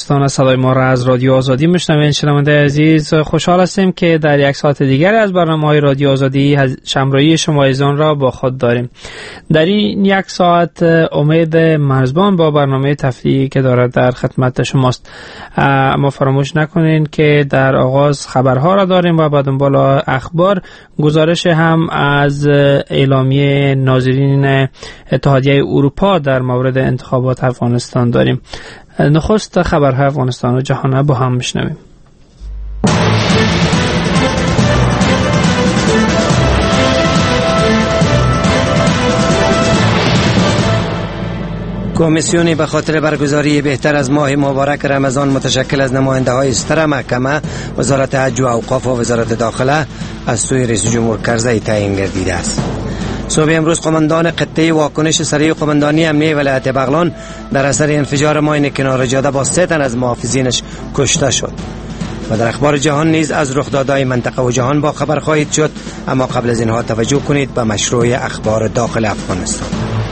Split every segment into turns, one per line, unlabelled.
افغانستان. صدای ما را از رادیو آزادی میشنوید. شنونده عزیز، خوشحال هستیم که در یک ساعت دیگر از برنامه‌های رادیو آزادی شمرایی شما عزیزان را با خود داریم. در این یک ساعت امید مرزبان با برنامه تفریحی که دارد در خدمت شماست. اما فراموش نکنین که در آغاز خبرها را داریم و بعد بالا اخبار، گزارش هم از اعلامیه ناظرین اتحادیه اروپا در مورد انتخابات افغانستان داریم. نخست خبرهای افغانستان و جهان با هم میشنویم.
کمیسیونی به خاطر برگزاری بهتر از ماه مبارک رمضان متشکل از نماینده‌های ستر محکمه، وزارت حج و اوقاف و وزارت داخله از سوی رئیس جمهور کرزی تعیین گردیده است. صبح امروز قماندان قطعه واکنش سریع قماندانی امنیه ولایت بغلان در اثر انفجار ماین کنار جاده با 3 تن از محافظینش کشته شد. و در اخبار جهان نیز از رخدادهای منطقه و جهان با خبر خواهید شد، اما قبل از اینها توجه کنید به مشروع اخبار داخل افغانستان.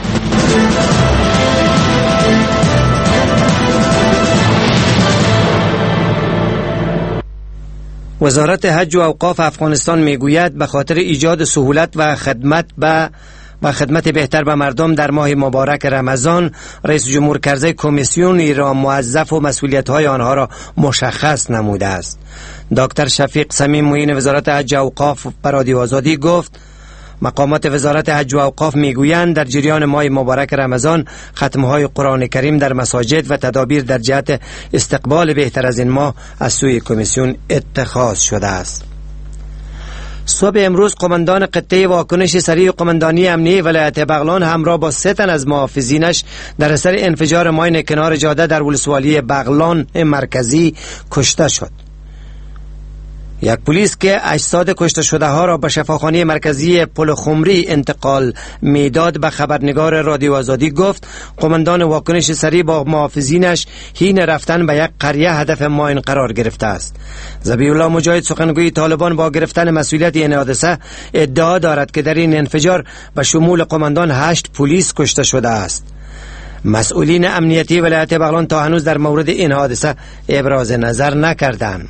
وزارت حج و اوقاف افغانستان میگوید به خاطر ایجاد سهولت و خدمت بهتر به مردم در ماه مبارک رمضان، رئیس جمهور کرزی کمیسیونی را موظف و مسئولیت‌های آنها را مشخص نموده است. دکتر شفیق صمیم معین وزارت حج و اوقاف به رادیو آزادی گفت مقامات وزارت حج و اوقاف میگویند در جریان ماه مبارک رمضان ختمهای قرآن کریم در مساجد و تدابیر در جهت استقبال بهتر از این ماه از سوی کمیسیون اتخاذ شده است. صبح امروز قماندان قطعه واکنش سریع قماندانی امنیه ولایت بغلان همراه با 3 تن از محافظینش در اثر انفجار ماین کنار جاده در ولسوالی بغلان مرکزی کشته شد. یک پلیس که اجساد کشته شده ها را به شفاخانه مرکزی پل خمری انتقال میداد به خبرنگار رادیو آزادی گفت قماندان واکنش سریع با محافظینش حین رفتن به یک قریه هدف ماین قرار گرفته است. ذبیح الله مجاهد سخنگوی طالبان با گرفتن مسئولیت این حادثه ادعا دارد که در این انفجار به شمول قماندان 8 پلیس کشته شده است. مسئولین امنیتی ولایت بغلان تا هنوز در مورد این حادثه ابراز نظر نکردند.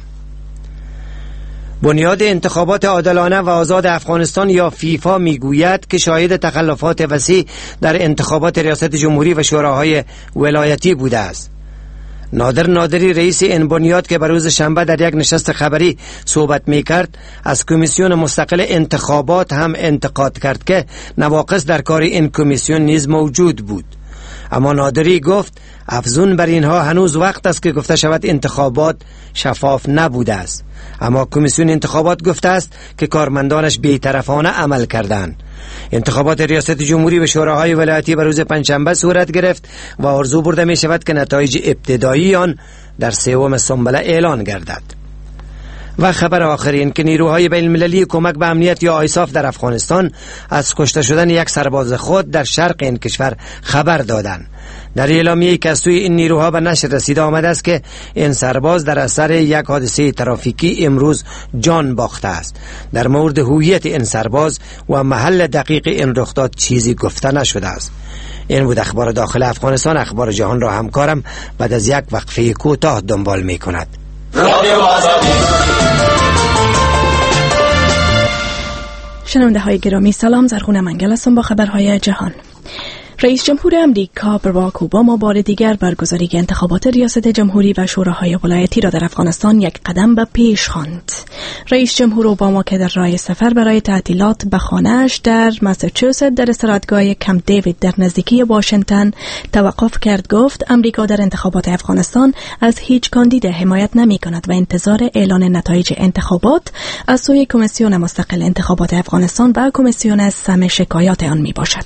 بنیاد انتخابات عادلانه و آزاد افغانستان یا فیفا میگوید که شاهد تخلفات وسیع در انتخابات ریاست جمهوری و شوراهای ولایتی بوده است. نادر نادری رئیس این بنیاد که روز شنبه در یک نشست خبری صحبت میکرد از کمیسیون مستقل انتخابات هم انتقاد کرد که نواقص در کار این کمیسیون نیز موجود بود. اما نادری گفت افزون بر اینها هنوز وقت است که گفته شود انتخابات شفاف نبوده است. اما کمیسیون انتخابات گفته است که کارمندانش بی‌طرفانه عمل کردند. انتخابات ریاست جمهوری و شوراهای ولایتی به روز پنجشنبه صورت گرفت و آرزو برده می شود که نتایج ابتدایی آن در 3 سنبله اعلان گردد. و خبر آخرین که نیروهای بین المللی کمک به امنیت یا آیساف در افغانستان از کشته شدن یک سرباز خود در شرق این کشور خبر دادند. در اعلامیه‌ای که از سوی این نیروها به نشر رسیده آمده است که این سرباز در اثر یک حادثه ترافیکی امروز جان باخته است. در مورد هویت این سرباز و محل دقیق این رخداد چیزی گفته نشده است. این بود اخبار داخل افغانستان. اخبار جهان را همکارم بعد از یک وقفه کوتاه دنبال می کند.
شنونده های گرامی سلام، زرخونه منگل هستم با خبرهای جهان. رئیس جمهور امریکا باراک اوباما بار دیگر برگزاری انتخابات ریاست جمهوری و شوراهای ولایتی را در افغانستان یک قدم به پیش خواند. رئیس جمهور اوباما که در راه سفر برای تعطیلات به خانه‌اش در ماساچوست در استراتگاه کمپ دیوید در نزدیکی واشنگتن توقف کرد. گفت امریکا در انتخابات افغانستان از هیچ کاندید حمایت نمی کند و انتظار اعلان نتایج انتخابات از سوی کمیسیون مستقل انتخابات افغانستان و کمیسیون سم شکایات آن می باشد.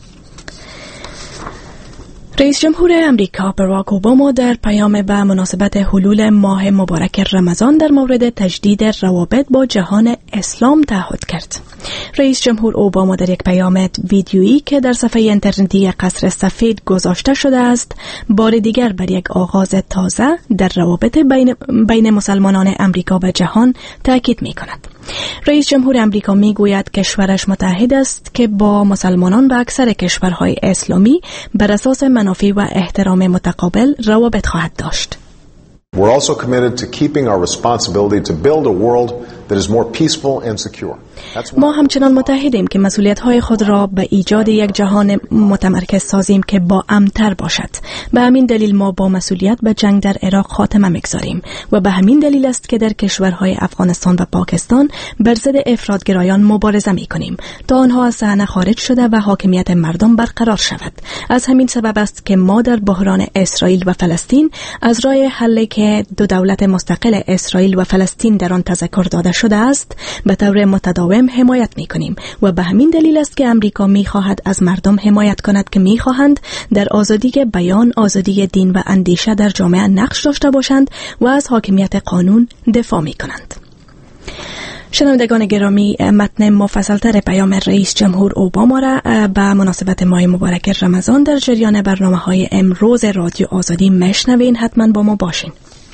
رئیس جمهور امریکا باراک اوباما در پیام به مناسبت حلول ماه مبارک رمضان در مورد تجدید روابط با جهان اسلام تعهد کرد. رئیس جمهور اوباما در یک پیام ویدیویی که در صفحه اینترنتی قصر سفید گذاشته شده است، بار دیگر بر یک آغاز تازه در روابط بین مسلمانان امریکا و جهان تاکید می‌کند. رئیس جمهور امریکا میگوید کشورش متحد است که با مسلمانان و اکثر کشورهای اسلامی بر اساس منافع و احترام متقابل روابط خواهد داشت.
We're also committed to keeping our responsibility to build a world that is more peaceful and secure.
ما همچنان متحدیم که مسئولیت‌های خود را به ایجاد یک جهان متمرکز سازیم که با امن‌تر باشد. به همین دلیل ما با مسئولیت به جنگ در عراق خاتمه می‌گذاریم و به همین دلیل است که در کشورهای افغانستان و پاکستان بر ضد افراط‌گرایان مبارزه می‌کنیم تا آنها از صحنه خارج شده و حاکمیت مردم برقرار شود. از همین سبب است که ما در بحران اسرائیل و فلسطین از راه حلی که دو دولت مستقل اسرائیل و فلسطین در آن تذکر داده شده است به طور متداوم حمایت می‌کنیم و به همین دلیل است که امریکا می‌خواهد از مردم حمایت کند که می‌خواهند در آزادی بیان، آزادی دین و اندیشه در جامعه نقش داشته باشند و از حاکمیت قانون دفاع می‌کنند. شنوندگان گرامی، متن مفصل‌تر پیام رئیس جمهور اوباما را به مناسبت ماه مبارک رمضان در جریان برنامه‌های امروز رادیو آزادی میشنوین. حتما با ما باشین.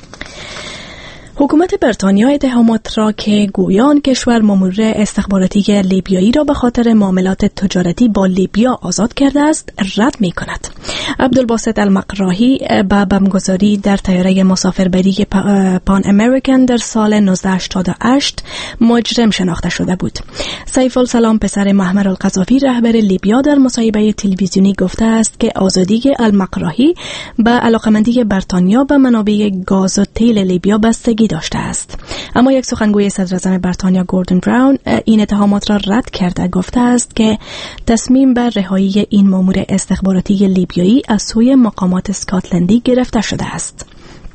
حکومت بریتانیا اتهامات را که گویان کشور مامور استخباراتی لیبیایی را به خاطر معاملات تجارتی با لیبیا آزاد کرده است رد می کند. عبدالباسط المقراهی با بمبگذاری در طیاره مسافربری پان امریکن در سال 1988 مجرم شناخته شده بود. سیف السلام پسر محمر القذافی رهبر لیبیا در مصاحبه تلویزیونی گفته است که آزادی المقراهی به علاقمندی بریتانیا به منابع گاز و تیل لیبیا بستگی داشته است. اما یک سخنگوی صدراعظم بریتانیا گوردون براون این اتهامات را رد کرده گفته است که تصمیم بر رهایی این مامور استخباراتی لیبیایی از سوی مقامات اسکاتلندی گرفته شده است.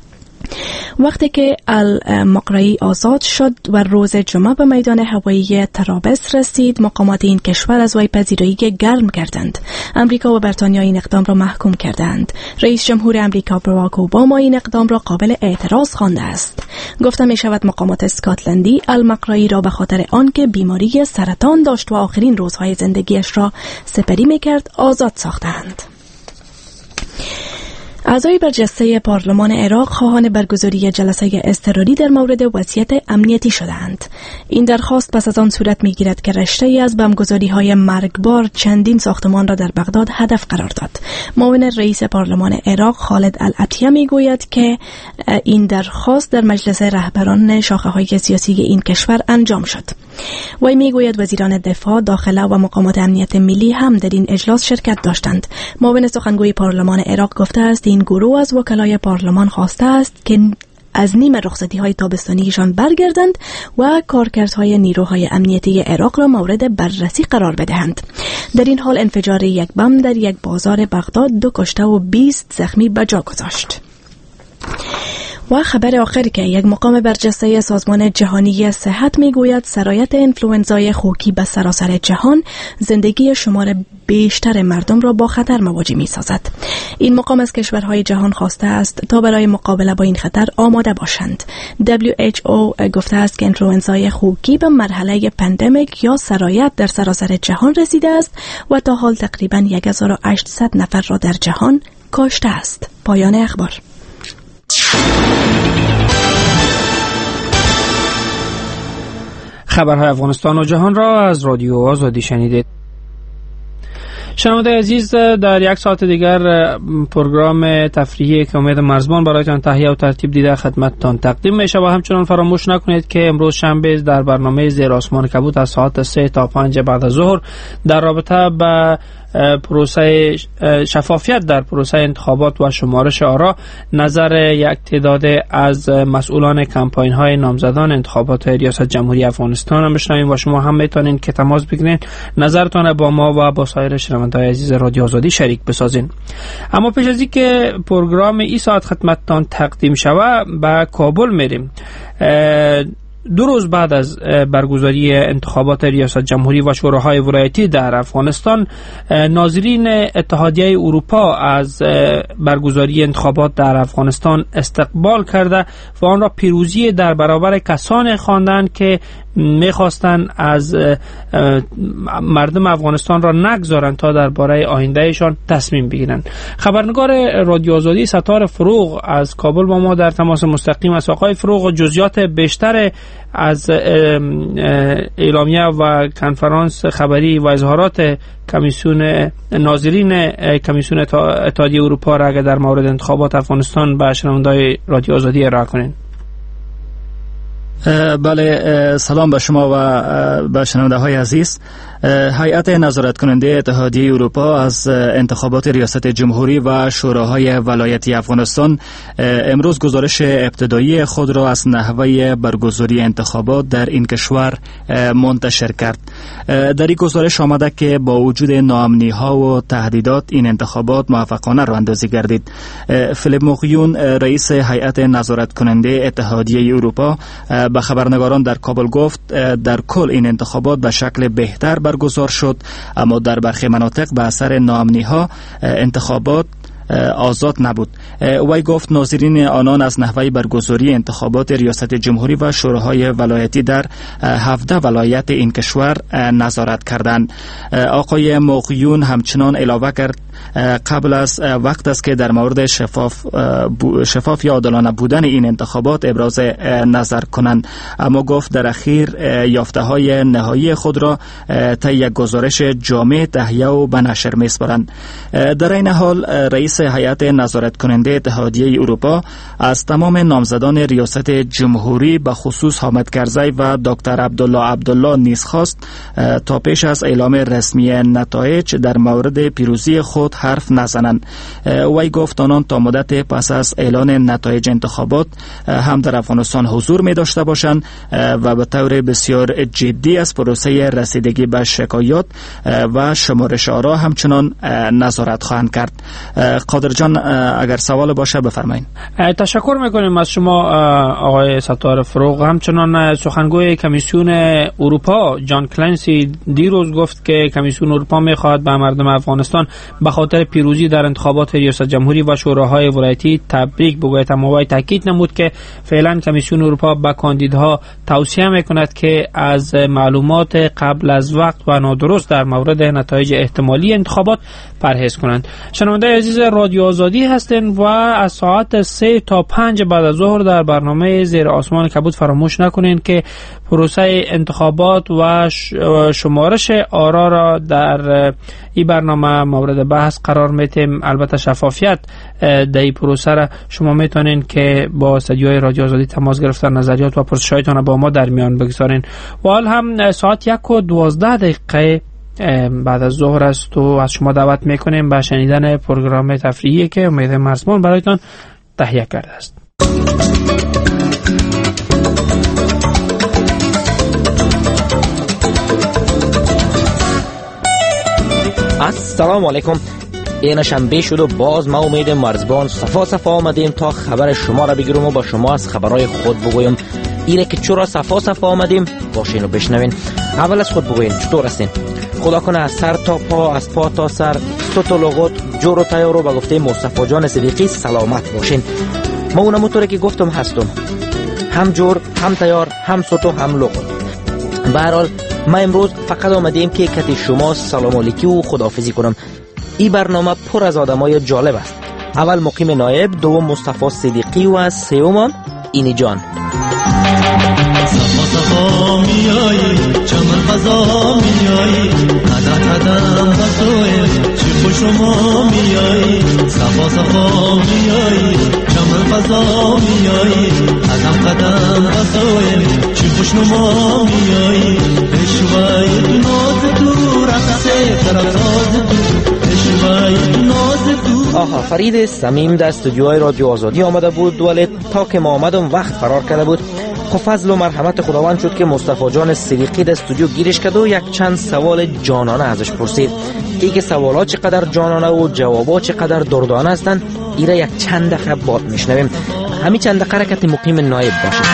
وقتی که المقرئی آزاد شد و روز جمعه به میدان هوایی طرابلس رسید، مقامات این کشور از وی پذیرایی گرم کردند. امریکا و بریتانیا این اقدام را محکوم کردند. رئیس جمهور امریکا باراک اوباما این اقدام را قابل اعتراض خوانده است. گفته می شود مقامات اسکاتلندی المقرئی را به خاطر آنکه بیماری سرطان داشت و آخرین روزهای زندگیش را سپری می کرد آزاد ساختند. اعضای برجسته پارلمان عراق خواهان برگزاری جلسه اضطراری در مورد وضعیت امنیتی شدند. این درخواست پس از آن صورت می‌گیرد که رشته‌ای از بمبگذاری‌های مرگبار چندین ساختمان را در بغداد هدف قرار داد. معاون رئیس پارلمان عراق خالد العطیه می‌گوید که این درخواست در مجلس رهبران شاخه‌های سیاسی این کشور انجام شد. وی میگوید وزیران دفاع، داخله و مقامات امنیت ملی هم در این اجلاس شرکت داشتند. معاون سخنگوی پارلمان عراق گفته است این گروه از وکلای پارلمان خواسته است که از نیمه رخصتی‌های تابستانیشان برگردند و کارکردهای نیروهای امنیتی عراق را مورد بررسی قرار بدهند. در این حال انفجار یک بم در یک بازار بغداد 2 کشته و 20 زخمی به جا گذاشت. و خبر آخر که یک مقام برجسته سازمان جهانی صحت میگوید سرایت انفلوئنزای خوکی به سراسر جهان زندگی شمار بیشتر مردم را با خطر مواجه می‌سازد. این مقام از کشورهای جهان خواسته است تا برای مقابله با این خطر آماده باشند. WHO گفته است که انفلوئنزای خوکی به مرحله پندمیک یا سرایت در سراسر جهان رسیده است و تا حال تقریباً 1800 نفر را در جهان کشته است. پایان اخبار.
خبرهای افغانستان و جهان را از رادیو آزادی شنیدید. شنونده عزیز، در یک ساعت دیگر پروگرام تفریحی که امید مرزبان برایتان تهیه و ترتیب دیده خدمتتان تقدیم میشه و همچنان فراموش نکنید که امروز شنبه در برنامه زیر آسمان کبوت از ساعت 3 تا 5 بعد از ظهر در رابطه با پروسه شفافیت در پروسه انتخابات و شمارش آرا نظر یک تعداد از مسئولان کمپاین های نامزدان انتخابات ریاست جمهوری افغانستان را بشنویم و شما هم میتونین که تماس بگیرید نظرتان با ما و با سایر شنوندگان عزیز رادیو آزادی شریک بسازین. اما پیش از اینکه پروگرام این ساعت خدمتتان تقدیم شود به کابل میریم. 2 روز بعد از برگزاری انتخابات ریاست جمهوری و شوراهای ولایتی در افغانستان، ناظرین اتحادیه اروپا از برگزاری انتخابات در افغانستان استقبال کرده و آن را پیروزی در برابر کسانی خواندند که میخواستن از مردم افغانستان را نگذارن تا درباره آیندهشان تصمیم بگیرن. خبرنگار رادیو آزادی ستار فروغ از کابل با ما در تماس مستقیم است. آقای فروغ، جزئیات بیشتر از اعلامیه و کنفرانس خبری و اظهارات کمیسیون ناظرین کمیسیون اتحادیه اروپا را اگر در مورد انتخابات افغانستان به شنونده‌های رادیو آزادی ارائه کنین.
بله، سلام به شما و به شنونده های عزیز. هیئت نظارت کننده اتحادیه اروپا از انتخابات ریاست جمهوری و شوراهای ولایتی افغانستان امروز گزارش ابتدایی خود را از نحوه برگزاری انتخابات در این کشور منتشر کرد. در این گزارش آمده که با وجود ناامنی ها و تهدیدات این انتخابات موفقانه راهاندازی گردید. فیلیپ موقیون، رئیس هیئت نظارت کننده اتحادیه اروپا، به خبرنگاران در کابل گفت در کل این انتخابات به شکل بهتر برگزار شد، اما در برخی مناطق به اثر ناامنی ها انتخابات آزاد نبود. وی گفت ناظرین آنان از نحوه برگزاری انتخابات ریاست جمهوری و شوراهای ولایتی در 17 ولایت این کشور نظارت کردند. آقای موقیون همچنان علاوه کرد قبل از وقت است که در مورد شفاف یا عادلانه بودن این انتخابات ابراز نظر کنند، اما گفت در اخیر یافته های نهایی خود را طی یک گزارش جامع تهیه و به نشر می‌سپارند. در این حال رئیس هیئت نظارت کننده اتحادیه اروپا از تمام نامزدان ریاست جمهوری به خصوص حامد کرزی و دکتر عبدالله نیز خواست تا پیش از اعلام رسمی نتایج در مورد پیروزی خود حرف نزنند. وی گفت آنان تا مدت پس از اعلان نتایج انتخابات هم در افغانستان حضور می داشته باشند و به طور بسیار جدی از پروسه رسیدگی به شکایات و شمارش آرا همچنان نظارت خواهند کرد. قادر جان، اگر سوال باشه بفرمایید.
تشکر میکنیم از شما آقای ستار فروغ. همچنان سخنگوی کمیسیون اروپا جان کلنسی دیروز گفت که کمیسیون اروپا میخواهد به مردم افغانستان به خاطر پیروزی در انتخابات ریاست جمهوری و شوراهای ولایتی تبریک بگوید، اما وی تاکید نمود که فعلا کمیسیون اروپا به کاندیداها توصیه میکند که از معلومات قبل از وقت و نادرست در مورد نتایج احتمالی انتخابات پرهیز کنند. شنونده عزیز رادیو آزادی هستند و از ساعت 3 تا 5 بعد از ظهر در برنامه زیر آسمان کبود فراموش نکنین که پروسه انتخابات و شمارش آرا را در این برنامه مورد بحث قرار میتیم. البته شفافیت در این پروسه را شما میتونین که با استودیوی رادیو آزادی تماس گرفتن نظریات و پرسش‌هایتان با ما در میان بگذارین. و حال هم ساعت 1:12 بعد از ظهر است و از شما دعوت میکنیم به شنیدن پروگرام تفریحی که امید مرزبان برایتان تهیه کرده است.
السلام علیکم. این شنبه شد و باز ما امید مرزبان صفا آمدیم تا خبر شما را بگیرم و با شما از خبرهای خود بگویم. ایره که چرا صفا آمدیم باشین و بشنوین. اول از خود بگوین چطور هستین؟ خدا کنه از سر تا پا، از پا تا سر، صوت و لغت جور و تیار و به گفته مصطفی جان صدیقی سلامت باشین. ما اونم اونطوری که گفتم هستم، هم جور، هم تیار، هم صوت و هم لغت. به هر حال ما امروز فقط آمدیم که کتی شما سلام علیکی و خداحافظی کنم. این برنامه پر از آدمای جالب است. اول مقیم نایب، دوم مصطفی صدیقی و سوم اینی جان.
صفا میایی چمن فضا میایی قدم بسوی چی خوشما میایی صفا میایی چمن فضا میایی قدم بسوی چی خوشما میایی اشوای ناز تو رقصه سرساز تو اشوای ناز تو.
آها، فرید صمیم در استودیوهای رادیو آزادی آمده بود ولی تا که ما آمدم وقت فرار کرده بود. خب فضل و مرحمت خداوند شد که مصطفی جان صدیقی در استودیو گیرش کرد و یک چند سوال جانانه ازش پرسید. که سوالات چقدر جانانه و جوابات چقدر دردانه هستند ایره یک چند دقیقه بعد میشنویم. همین چند دقیقه حرکت مقیم نایب باشه.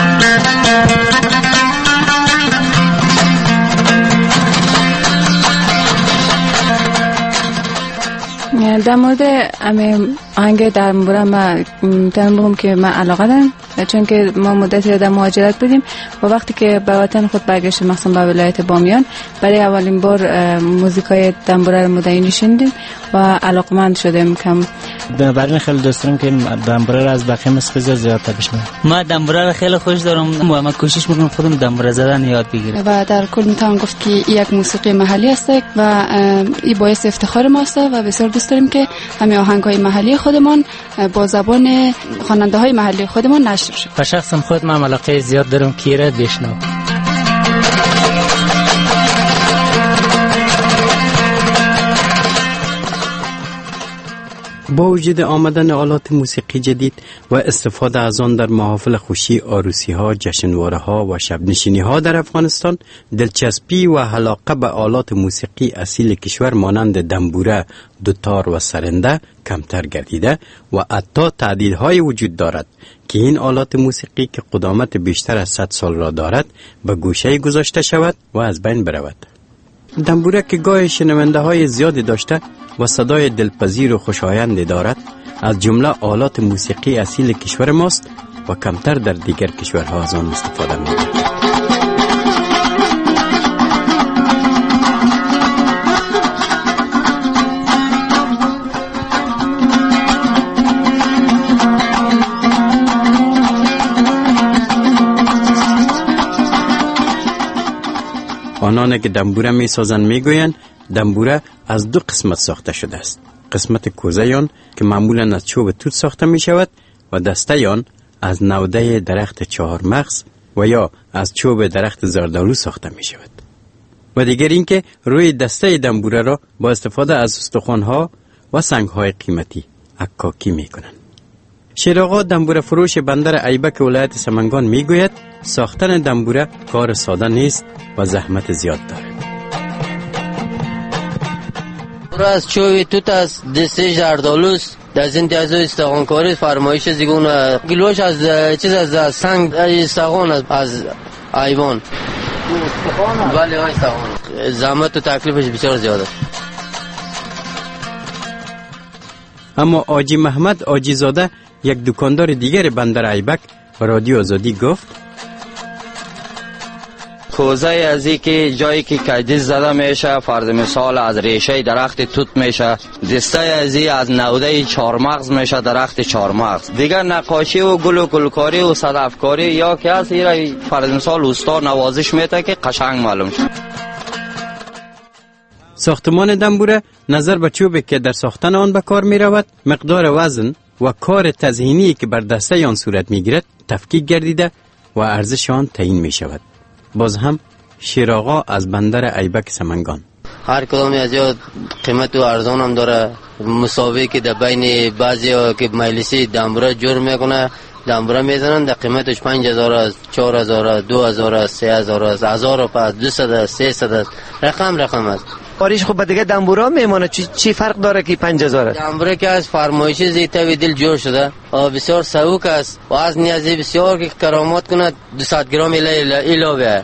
در مورد آهنگ دنبوره ما بگم که من علاقه دارم، چون که ما مدتی در مهاجرت بودیم و وقتی که به وطن خود برگشتیم، مثلا به ولایت بامیان، برای اولین بار موزیکای دنبوره رو مدعی شنیدیم و علاقمند شدیم. کم
برای خیلی دوست دارم که دنبوره رو از بقیه موسیقی زیادتر بشنوم. من دنبوره رو خیلی خوش دارم و من کوشش میکنم خودم دنبوره زدن یاد بگیرم.
و در کل میتونم گفت که یک موسیقی محلی است و این باعث افتخار ماست و بسیار دوست داریم که همین آهنگ‌های محلی خودمان با زبان خواننده‌های محلی خودمان نشر شه.
به شخصم خود من علاقه زیاد دارم که را بشنوم.
با وجود آمدن آلات موسیقی جدید و استفاده از آن در محافل خوشی، عروسی‌ها، جشنواره‌ها و شب‌نشینی‌ها در افغانستان، دلچسپی و علاقه به آلات موسیقی اصیل کشور مانند دنبوره، دوتار و سرنده کمتر گردیده و حتی تعدیل‌های وجود دارد که این آلات موسیقی که قدامت بیشتر از 100 سال را دارد به گوشه گذاشته شود و از بین برود. دنبوره که گاهی شنونده های زیادی داشته و صدای دلپذیر و خوشایندی دارد، از جمله آلات موسیقی اصیل کشور ماست و کمتر در دیگر کشورها از آن استفاده می‌شود. آنان که دنبوره می سازند می گویند دنبوره از دو قسمت ساخته شده است. قسمت کوزه آن که معمولا از چوب توت ساخته می شود و دسته آن از نوده درخت 4 مغز و یا از چوب درخت زردالو ساخته می شود. و دیگر اینکه روی دسته دنبوره را با استفاده از استخوان‌ها و سنگ‌های قیمتی عکاکی می کنند. شیرآقا دنبوره فروش بندر ایبک ولایت سمنگان می گوید ساختن دنبوره کار ساده نیست و زحمت زیاد دارد.
از چوب توت از دسته زردالوست، از این تازه استخوانکاری فرمایش زیگون گلوش از چیز از سنگ استخوان از ایوان. بله استخوان. زحمت و تکلیفش بسیار زیاده.
اما آجی محمد آجی زاده، یک دکاندار دیگر بندر ایبک، و رادیو آزادی گفت
کوزه از این که جایی که کجدیز زده میشه، فرض مثال از ریشه درخت توت میشه، دسته از این از نوده 4 مغز میشه، درخت 4 مغز. دیگر نقاشی و گل و گلکاری و صدفکاری یا که از این فرض مثال اوستا نوازش میته که قشنگ معلوم شد.
ساختمان دنبوره نظر به چوبی که در ساختن آن به کار می رود، مقدار وزن و کار تزئینی که بر دسته آن صورت می گیرد تفکیک گردیده و ارزش آن تعیین می شود. باز هم شیرآقا از بندر ایبک سمنگان:
هر کدام از یا قیمت و ارزان هم داره، مساوی که در بین بعضی ها که مجلسی دنبوره جور میکنه دنبوره میزنن، در قیمتش 5000 است، 4000 است، 2000 است، 3000 است، 1000 است، 200 است، 300 است، رقم است.
آریش خب دیگه دنبوره میمونه، چی فرق داره که 5000 است؟
دنبوره که از فرمایش زیتا و دل جور شده و بسیار سبک است و از نیازی بسیار که کرامات کنه 200 گرم علاوه.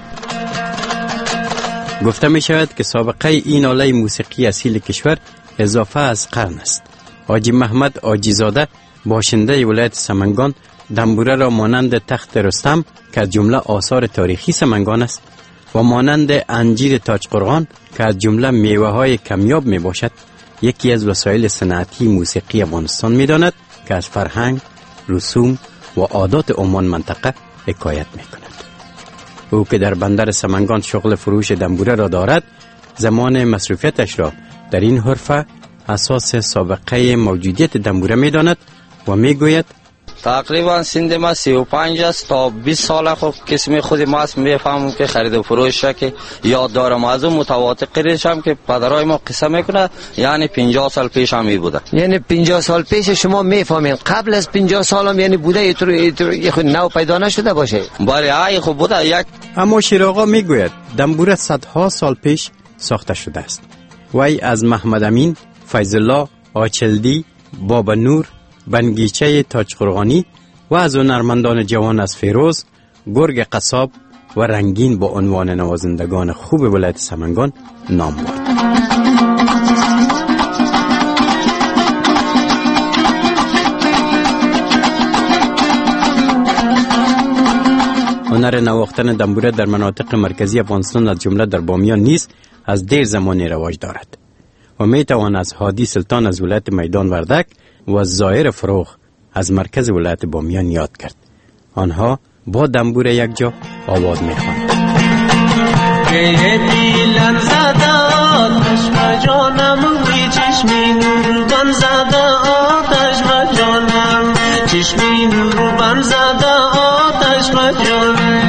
گفته می شود که سابقه این آله موسیقی اصیل کشور اضافه از قرن است. حاجی محمد حاجی زاده، باشنده ولایت سمنگان، دنبوره را مانند تخت رستم که از جمله آثار تاریخی سمنگان است و مانند انجیر تاج قرغان که از جمله میوه های کمیاب می باشد، یکی از وسایل صنعتی موسیقی افغانستان می داند که از فرهنگ، رسوم و عادات عمان منطقه حکایت می کند. او که در بندر سمنگان شغل فروش دنبوره را دارد، زمان مصروفیتش را در این حرفه اساس سابقه موجودیت دنبوره می داند و می گوید
تقریبا سن ما 35 است تا 20 سال. خب قسم خود ما است، میفهمم که خرید و فروش که یاد دارم. از اون متواتر قریشم که پدرای ما قصه میکنه، یعنی 50 سال پیش هم می بوده.
یعنی 50 سال پیش شما میفهمین، قبل از 50 سال هم یعنی بوده، یه خود نو پیدا نشده باشه؟
بله خب بوده یک.
اما شیرآقا میگوید دنبوره صدها سال پیش ساخته شده است. وی از محمد امین، فیض الله، آچلدی، بابا نور، بنگیچه تاج قرغانی و از هنرمندان جوان از فیروز، گرگ قصاب و رنگین با عنوان نوازندگان خوب ولایت سمنگان نام برد. هنر نواختن دنبوره در مناطق مرکزی افغانستان از جمله در بامیان نیز از دیر زمانی رواج دارد و می توان از هادی سلطان از ولایت میدان وردک و از زاهر فروغ از مرکز ولایت بامیان یاد کرد. آنها با دنبوره یک جا آواز می خوانند.
دیلم زده آتش و جانم وی چشمی نور بم زده آتش و جانم چشمی نور بم زده آتش و جانم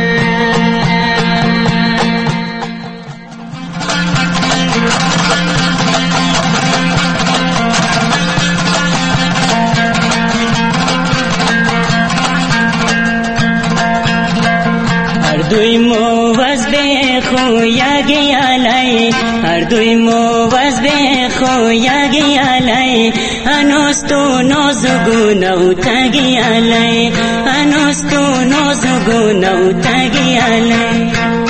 دوی مو وز بخو یگی علی هر دوی مو وز بخو یگی علی انوستو نازگو نو تگی علی انوستو نازگو نو تگی علی.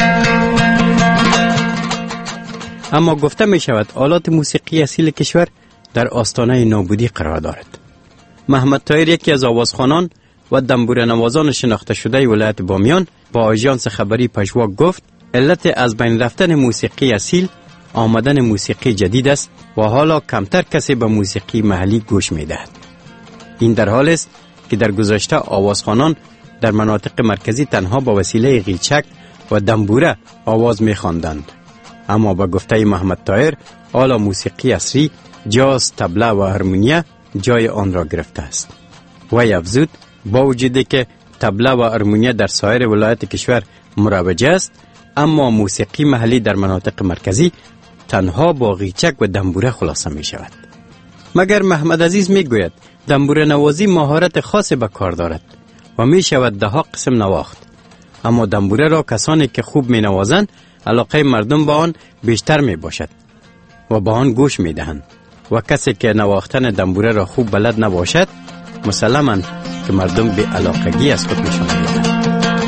اما گفته می شود آلات موسیقی اصیل کشور در آستانه نابودی قرار دارد. محمد طاهر یکی از آوازخوانان و دنبوره نوازان شناخته شده ولایت بامیان با آژانس خبری پژواک گفت علت از بین رفتن موسیقی اصیل آمدن موسیقی جدید است و حالا کمتر کسی به موسیقی محلی گوش می دهد. این در حال است که در گذشته آوازخوانان در مناطق مرکزی تنها با وسیله قیچک و دنبوره آواز می خواندند. اما با گفته محمد طاهر حالا موسیقی عصری جاز، طبله و هارمونیه جای آن را گرفته است. وی افزود با وجودی که طبله و هارمونیه در سایر ولایت کشور مروج است، اما موسیقی محلی در مناطق مرکزی تنها با قیچک و دنبوره خلاصه می شود. مگر محمد عزیز می گوید دنبوره نوازی مهارت خاص به کار دارد و می شود ده ها قسم نواخت، اما دنبوره را کسانی که خوب می نوازند علاقه مردم به آن بیشتر می باشد و به آن گوش می دهند و کسی که نواختن دنبوره را خوب بلد نباشد مسلماً که مردم به علاقگی از خود نشان میدهند.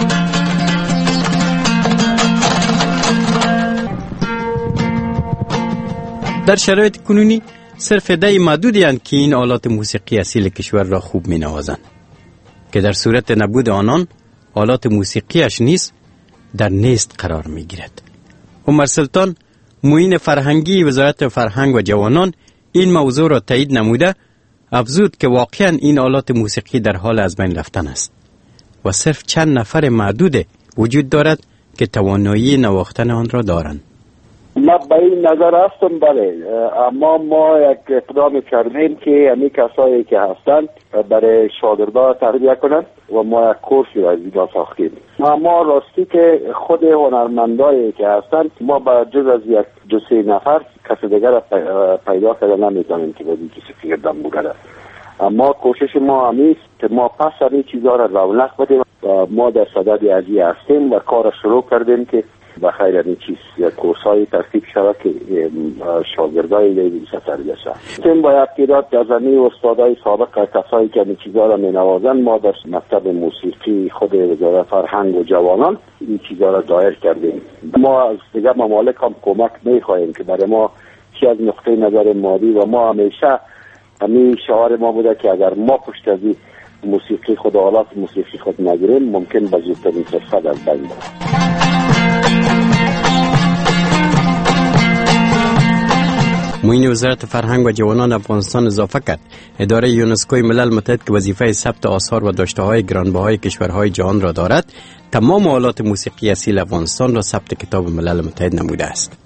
در شرایط کنونی صرف عده معدودی اند که این آلات موسیقی اصیل کشور را خوب می نوازند که در صورت نبود آنان آلات موسیقیش نیز در نیست قرار می گیرد. عمر سلطان معین فرهنگی وزارت فرهنگ و جوانان این موضوع را تایید نموده افزود که واقعا این آلات موسیقی در حال از بین رفتن است و صرف چند نفر معدود وجود دارد که توانایی نواختن آن را دارند.
ما به این نظر هستم بله، اما ما یک اقدام کردیم که همین کسایی که هستند برای شاگردان تربیه کنند و ما یک کورسی را از اینجا ساختیم. اما راستی که خود هنرمندایی که هستند ما با جز از یک دو سه نفر کسی دیگر را پیدا کردن نمیتونیم که بازی کسی فکر دنبوره. اما کوشش ما همیست که ما پس همین چیزها را رونق بدیم و ما در صدد ازی هستیم و کار شروع کردیم که بخیر این چیز کورسای ترتیب شود که شاگردای لیسانس تربیه شود. تیم باید تعداد جزمی استادای سابق کسایی که این چیزها را می‌نوازند ما در مکتب موسیقی خود وزارت فرهنگ و جوانان این چیزها را دایر کردیم. ما از دیگر ممالک هم کمک می‌خواهیم که برای ما چی از نقطه نظر مادی و ما همیشه همین شعار ما بوده که اگر ما پشت از موسیقی خود آلات موسیقی خود نگیریم ممکن به زودترین فرصت از بین بره.
معین وزارت فرهنگ و جوانان افغانستان اضافه کرد اداره یونسکوی ملل متحد که وظیفه ثبت آثار و داشته‌های گرانبهای کشورهای جهان را دارد تمام آلات موسیقی اصیل افغانستان را ثبت کتاب ملل متحد نموده است.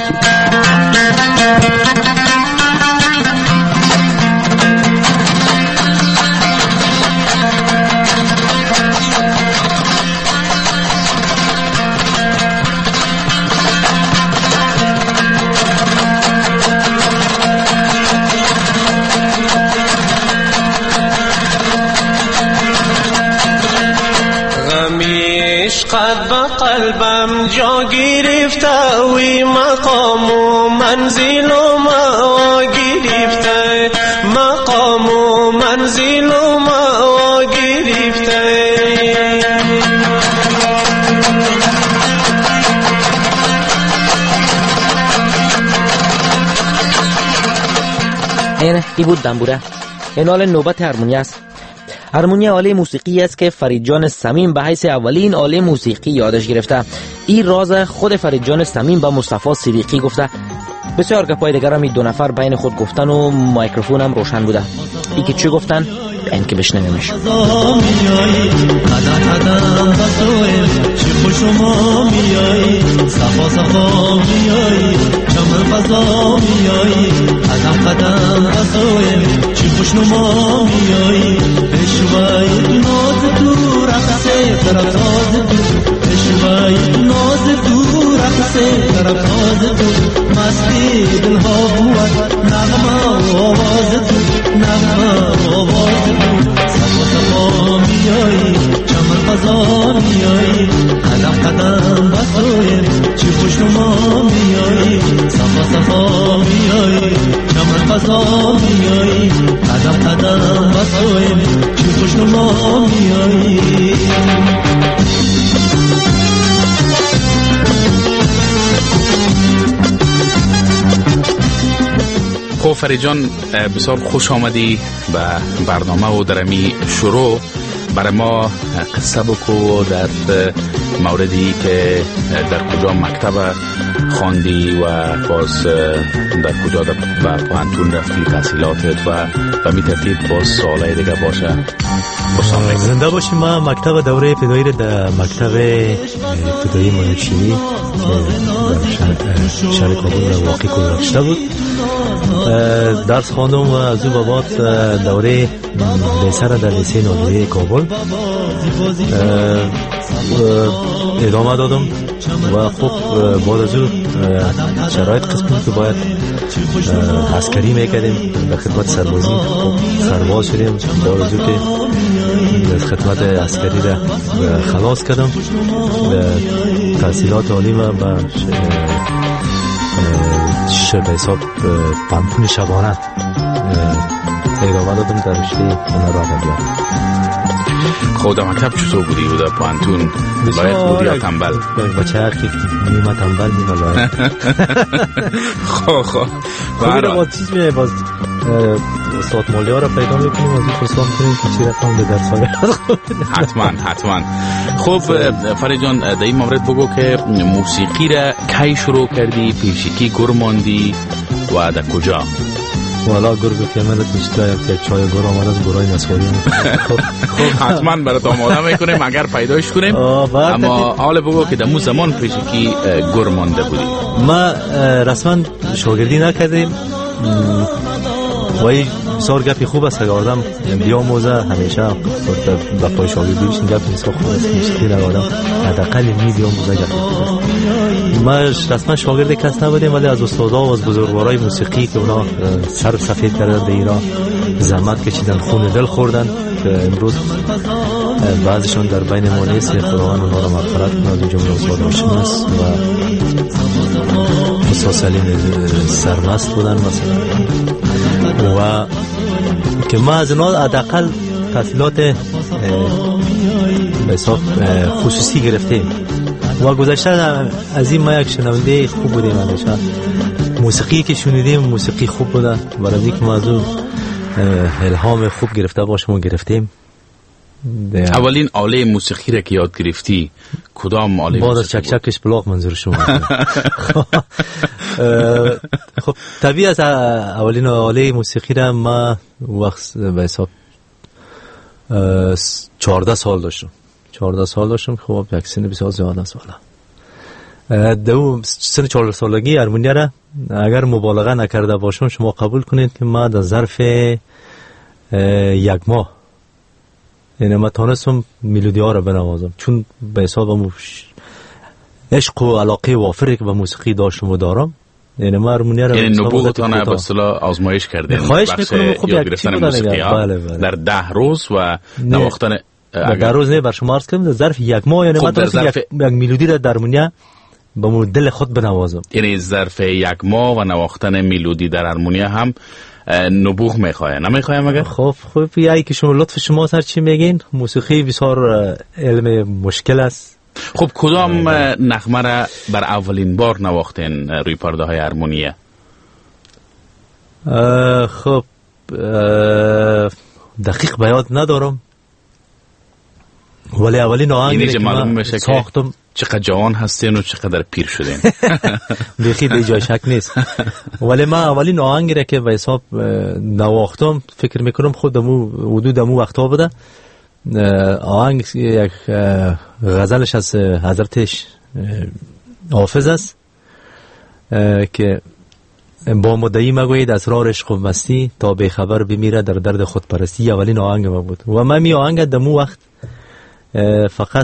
عشقت به قلبم جا گرفته وی مقام و منزل و ما گرفته مقام و منزل و ما گرفته.
این بود دنبوره. این حال نوبت هارمونی است. هارمونی آله موسیقی است که فرید جان صمیم به حیث اولین آله موسیقی یادش گرفته. این راز خود فرید جان صمیم به مصطفی صدیقی گفته. بسیار گپای دیگر هم این دو نفر بین خود گفتن و میکروفون هم روشن بوده. ای که چی گفتن؟ این که بشنویمش.
مستی دل ها بود نغمه و آواز تو نغمه و آواز تو صفا صفا میایی چمن فضا میایی قدم قدم بسویم چی خوشنما میایی صفا صفا میایی چمن فضا میایی قدم قدم بسویم چی خوشنما میایی.
خب فرید جان بسیار خوش آمدی به برنامه و درمی شروع برای ما قصه بکو در موردی که در کجا مکتب خواندی و باز در کجا به پانتون رفتی تحصیلاتت و می ترتیب باز سوالای دیگه باشه.
زنده باشیم. ما مکتب دوره ابتدایی در مکتب ابتدایی منوچینی که در شهر کابل واقع گذاشته بود درس خواندم و از او بعد دوره لیسه را در لیسه نادری کابل ادامه دادم و خب بعد از او شرایط قسمی که باید عسکری میکردیم در خدمت سربازی خب سرباز شدیم. بعد از او که خدمت عسکری را خلاص کردم تحصیلات عالی و به به حساب پانتون شبانه ادامه دادم در رشته هنر و ادبیات.
خود مکتب چطور بودی و در پانتون باید بودی یا تنبل؟
بچه هر که نیمه تنبل نیمه لایق.
خب
خب با چیز می باز استاد مالی ها را پیدا میکنیم از این پرسان کنیم که چی رقم به درس های
حتما. خب فرید جان در این مورد بگو که موسیقی را کی شروع کردی، پیشکی گرماندی و در کجا؟
والا گرگو که من تشتایم که چای گرم آمد از گرای نسواری.
خب حتما برات آماده میکنیم اگر پیداش کنیم. اما حال بگو که در مو زمان پیشکی گرمانده بودی.
ما رسما شاگردی نکردیم وای بسیار گپی خوب است که آدم بیاموزه همیشه با پای شاگردی بشین گپ نیست خوب است مشکل آدم حداقل می بیاموزه گپ خوب. ما رسما شاگرد کس نبودیم ولی از استادا و از بزرگوارای موسیقی که اونا سر سفید کردن در ایران زحمت کشیدن خون دل خوردن که امروز بعضیشون در بین ما نیست. خداوند اونا را مغفرت کنه. از جمله استاد هاشم است و استاد سلیم سرمست بودن مثلا و که ما از اونا حداقل تحصیلات به حساب خصوصی گرفتیم و گذشته از این ما یک شنونده خوب بودیم. همیشه موسیقی که شنیدیم موسیقی خوب بوده برای اینکه ما از اون الهام خوب گرفته باشیم و گرفتیم.
اولین آله موسیقی را که یاد گرفتی کدام آله
موسیقی بود؟ بعد از چکچکش بلاغ منظور شما. خب طبیعی از اولین آله موسیقی را ما وقت به حساب 14 سال داشتم. خب یک سن بسیار زیاد است. والا دو سن 14 سالگی هارمونی را اگر مبالغه نکرده باشم شما قبول کنید که ما در ظرف یک ماه یعنی ما تانستم میلودی ها را بنوازم چون به حساب عشق و علاقه وافری که به موسیقی داشتم و دارم. یعنی ما هارمونی را
یعنی نبوغتانه به اصطلاح آزمایش کردین.
خواهش میکنم خب یک چی بودن
در 10 روز و نواختن
در 10 روز نه بر شما عرض کردم در ظرف یک ماه. یعنی ما تانستم یک میلودی را در هارمونی به دل خود بنوازم.
یعنی ظرف یک ماه و نواختن میلودی در هارمونی هم نبوغ میخواه نمیخواه مگر؟
خب یایی که شما لطف شما هر چی میگین موسیقی بسیار علم مشکل است.
خب کدام نغمه را بر اولین بار نواختین روی پرده های هارمونیه؟
خب دقیق به یاد ندارم ولی اولین آهنگی که
معلوم میشه
ساختم
چقدر جوان هستین و چقدر پیر شدین.
بخی به جای شک نیست. ولی من اولین آهنگی را که به حساب نواختم فکر میکنم خود حدود دمو وقتا بوده. آهنگ یک غزلش از حضرت حافظ است که با مدعی مگوید اسرار عشق و مستی تا به خبر بمیره در درد خودپرستی. اولین آهنگ ما بود و من می آهنگ دمو وقت فقط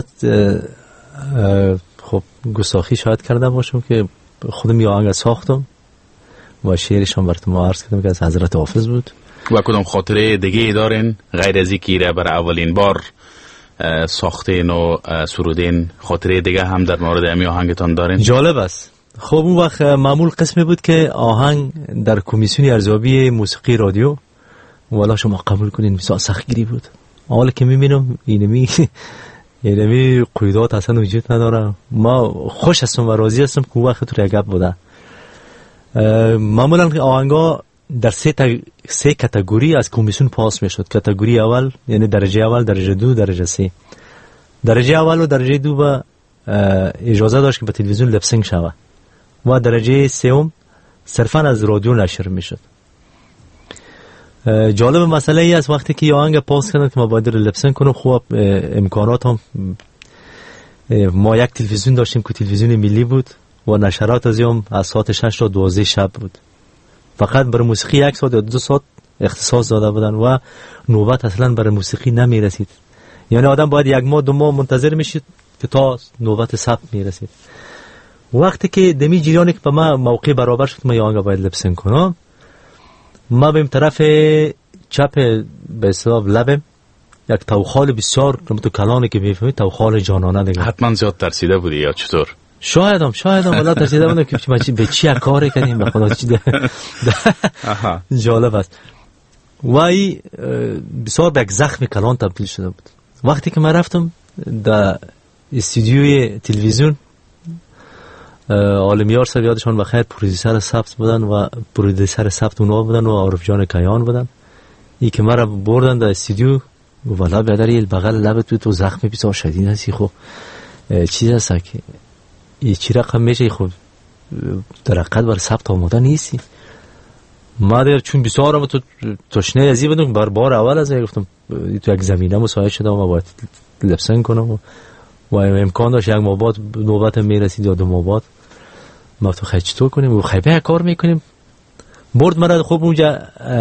خب گستاخی شاید کرده باشم که خودم یه آهنگ ساختم و شعرش هم براتون عرض کردم که از حضرت حافظ بود.
و کدام خاطره دیگه دارین غیر از اینکه را برای اولین بار ساختین و سرودین؟ خاطره دیگه هم در مورد امی آهنگتان دارین؟
جالب است. خب اون وقت معمول قسمی بود که آهنگ در کمیسیون ارزیابی موسیقی رادیو والا شما قبول کنین بسیار سختگیری بود. حالا که میبینم اینمی قیودات اصلا وجود نداره. ما خوش هستم و راضی هستم که اون وقت تو رگب بوده. معمولا آهنگا در سه کاتگوری از کمیسیون پاس میشد. کاتگوری اول یعنی درجه اول، درجه دو، درجه سه. درجه اول و درجه دو با اجازه داشت که به تلویزیون لپسینگ شود و درجه سوم صرفا از رادیو نشر میشد. جالب مسئله ای از وقتی که آهنگ پاس کردن که ما باید لپسینگ کنم، خوب امکانات هم ما یک تلویزیون داشتیم که تلویزیون ملی بود و نشرات از هم از ساعت 6 تا 12 شب بود. فقط برای موسیقی 1 ساعت یا 2 ساعت اختصاص داده بودن و نوبت اصلا برای موسیقی نمی رسید. یعنی آدم باید 1 ماه 2 ماه منتظر میشید که تا نوبت ثبت می رسید. وقتی که دمی جریانی که به ما موقع برابر شد ما آهنگ باید لپسینگ کنم، ما به طرف چپ به حساب لبم یک توخال بسیار تو کلانی که میفهمید توخال جانانه دیگه.
حتما زیاد ترسیده بودی یا چطور؟
شایدم ولی ترسیده بودم که ما به چی کاری کنیم به خدا چی جالب است. و این بسیار به یک زخم کلان تبدیل شده بود. وقتی که من رفتم در استودیوی تلویزیون، عالمیار صاحب یادشان بخیر پرودیسر ثبت بودن و پرودیسر ثبت اونها بودن و عارف جان کیان بودن. این که مرا بردن در استودیو والا بیادر یه بغل لبت تو زخم بسیار شدید هستی. خب چیز هست که این چی رقم میشه؟ خب در حقیقت بر ثبت آماده نیستی. ما در چون بسیار هم تو تشنه ازی بودم بار اول از گفتم تو یک زمینه مساعد شدم و باید لپسینگ کنم و امکان داشت 1 ماه بعد نوبت میرسید یا 2 ماه بعد ما تو خیچتو کنیم و خیبه کار میکنیم. برد مرا خوب اونجا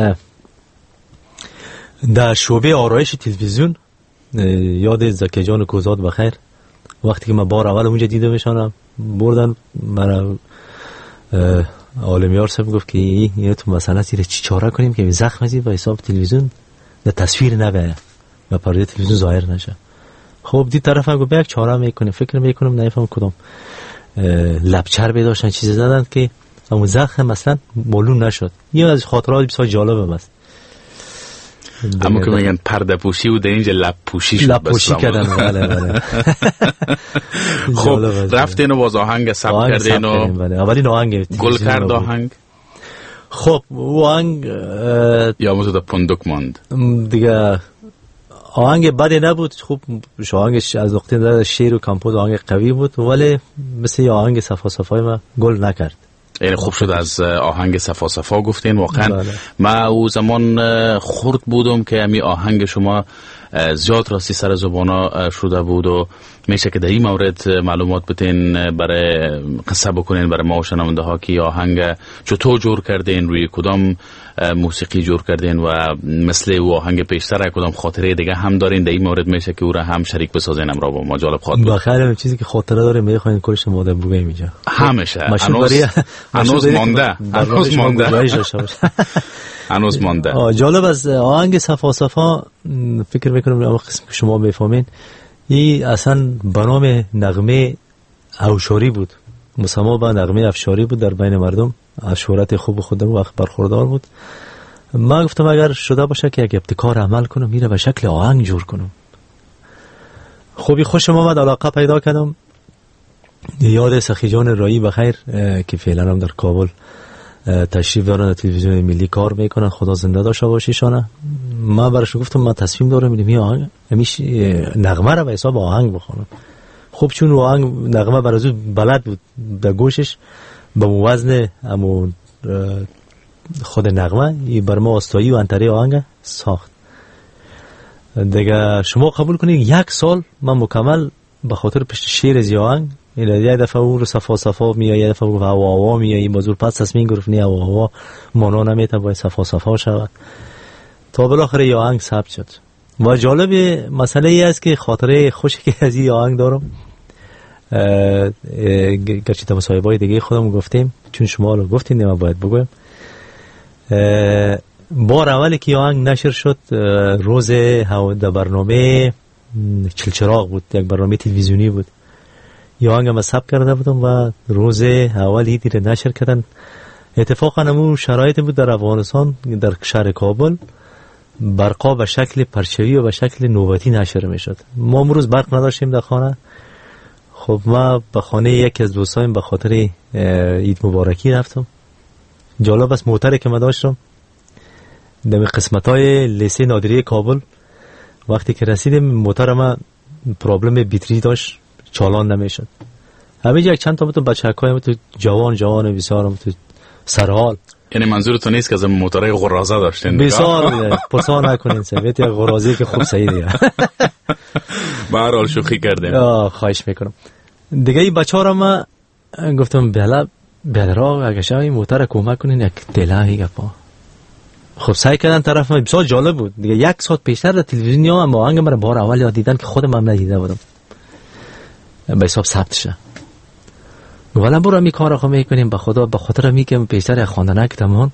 در شعبه آرایش تلویزیون، یاد زکی جان کوزاد بخیر، وقتی که من بار اول اونجا دیده میشانم بردن مرا عالمیار صاحب گفت که این تو مسئله چی چاره کنیم که زخم ازی به حساب تلویزیون در تصویر نبه و پرده تلویزیون ظاهر نشه. خب دی طرف هم گفت یک چاره میکنیم، فکر میکنم نمیفهم کدوم لبچربی داشتن چیزی زدن که اون زخم مثلا معلوم نشد. یه از خاطرات بسیار جالبه است.
اما که میگن پرده پوشی و در اینجا لب پوشی شد.
لب پوشی کردن. بله.
خب رفتین و باز آهنگ ثبت کردین و
اولین آهنگ
گل کرد آهنگ.
خب آهنگ
یا مزد پندک ماند
دیگه. آهنگ بدی نبود. خوب آهنگش از وقتی شعر و کمپوز آهنگ قوی بود ولی مثل آهنگ صفای ما گل نکرد.
یعنی خوب شد از آهنگ صفا گفتین. واقعا من او زمان خورد بودم که امی آهنگ شما زیاد راستی سر زبانا شده بود و میشه که در این مورد معلومات بتین برای قصه بکنین برای ما و شنونده ها که آهنگ چطور جور کردین، روی کدام موسیقی جور کردین و مثل او آهنگ پیشتر کدام خاطره دیگه هم دارین در این مورد میشه که او را هم شریک بسازین امرا با ما. جالب خواهد بود.
بخیر چیزی که خاطره داره میخواین کلش ماده بگویم اینجا
همیشه هنوز مانده.
جالب از آهنگ صفا فکر میکنم اما قسم که شما بفهمین این اصلا برنامه نغمه اوشاری بود، مسما با نغمه افشاری بود در بین مردم. اشورت خوب خودم وقت برخوردار بود. من گفتم اگر شده باشه که یک ابتکار عمل کنم میره به شکل آهنگ جور کنم. خوبی خوشم آمد، علاقه پیدا کردم. یاد سخی جان رایی بخیر که فعلا هم در کابل تشریف دارن، تلویزیون ملی کار میکنن، خدا زنده داشته باشیشانه. من براشون گفتم من تصمیم دارم این آهنگ همیشه نغمه را به حساب آهنگ بخونم. خب چون آهنگ نغمه برازو بلد بود در گوشش به وزن همون خود نغمه بر ما آستایی و انتری آهنگ ساخت. دیگه شما قبول کنید 1 سال من مکمل به خاطر پشت شعر از آهنگ یه دفعه او رو صفا میاد، یه دفعه هوا میاد، این موضوع پس تصمیم گرفت نه هوا مانا نمیتونه باید صفا شود تا بالاخره یه آهنگ ثبت شد. و جالب مسئله ای است که خاطره خوشی که از این آهنگ دارم، گرچه تا مصاحبه‌های دیگه خودم گفتیم چون شما رو گفتین من باید بگویم. بار اولی که آهنگ نشر شد روز در برنامه چلچراغ بود، یک برنامه تلویزیونی بود. یه آهنگ ما ثبت کرده بودم و روز اولی دیر نشر کردن. اتفاقا همون شرایط بود در افغانستان در شهر کابل برقا به شکل پرچوی و به شکل نوبتی نشر میشد. ما امروز برق نداشتیم در خانه. خب ما به خانه یکی از دوستایم به خاطر عید مبارکی رفتم. جالب است موتری که ما داشتم در قسمت‌های لیسه نادری کابل وقتی که رسیدیم موتر ما پرابلم بیتری داشت، چالان نمیشد. همینجا یک چند تا تو بچه‌های تو جوان بسیار تو سرحال.
یعنی منظورتون نیست که از موتورهای غرازه داشتین؟
بسیار پرسا نکنین سویت یک غرازی که خوب سعیدیه.
به هر حال شوخی کردیم.
خواهش میکنم. دیگه این بچه‌ها ما گفتم بلا اگه شما این موتر کمک کنین یک دلایی گپا. خب سعی کردن طرف ما بسیار جالب بود. دیگه 1 ساعت پیشتر در تلویزیون اما آهنگ مرا بار اول یاد دیدن که خودم هم ندیده بودم. به حساب ثبت شه. والا برو می کارا خو میکنیم به خدا به خاطر میگم پیشتر خواندنک تمام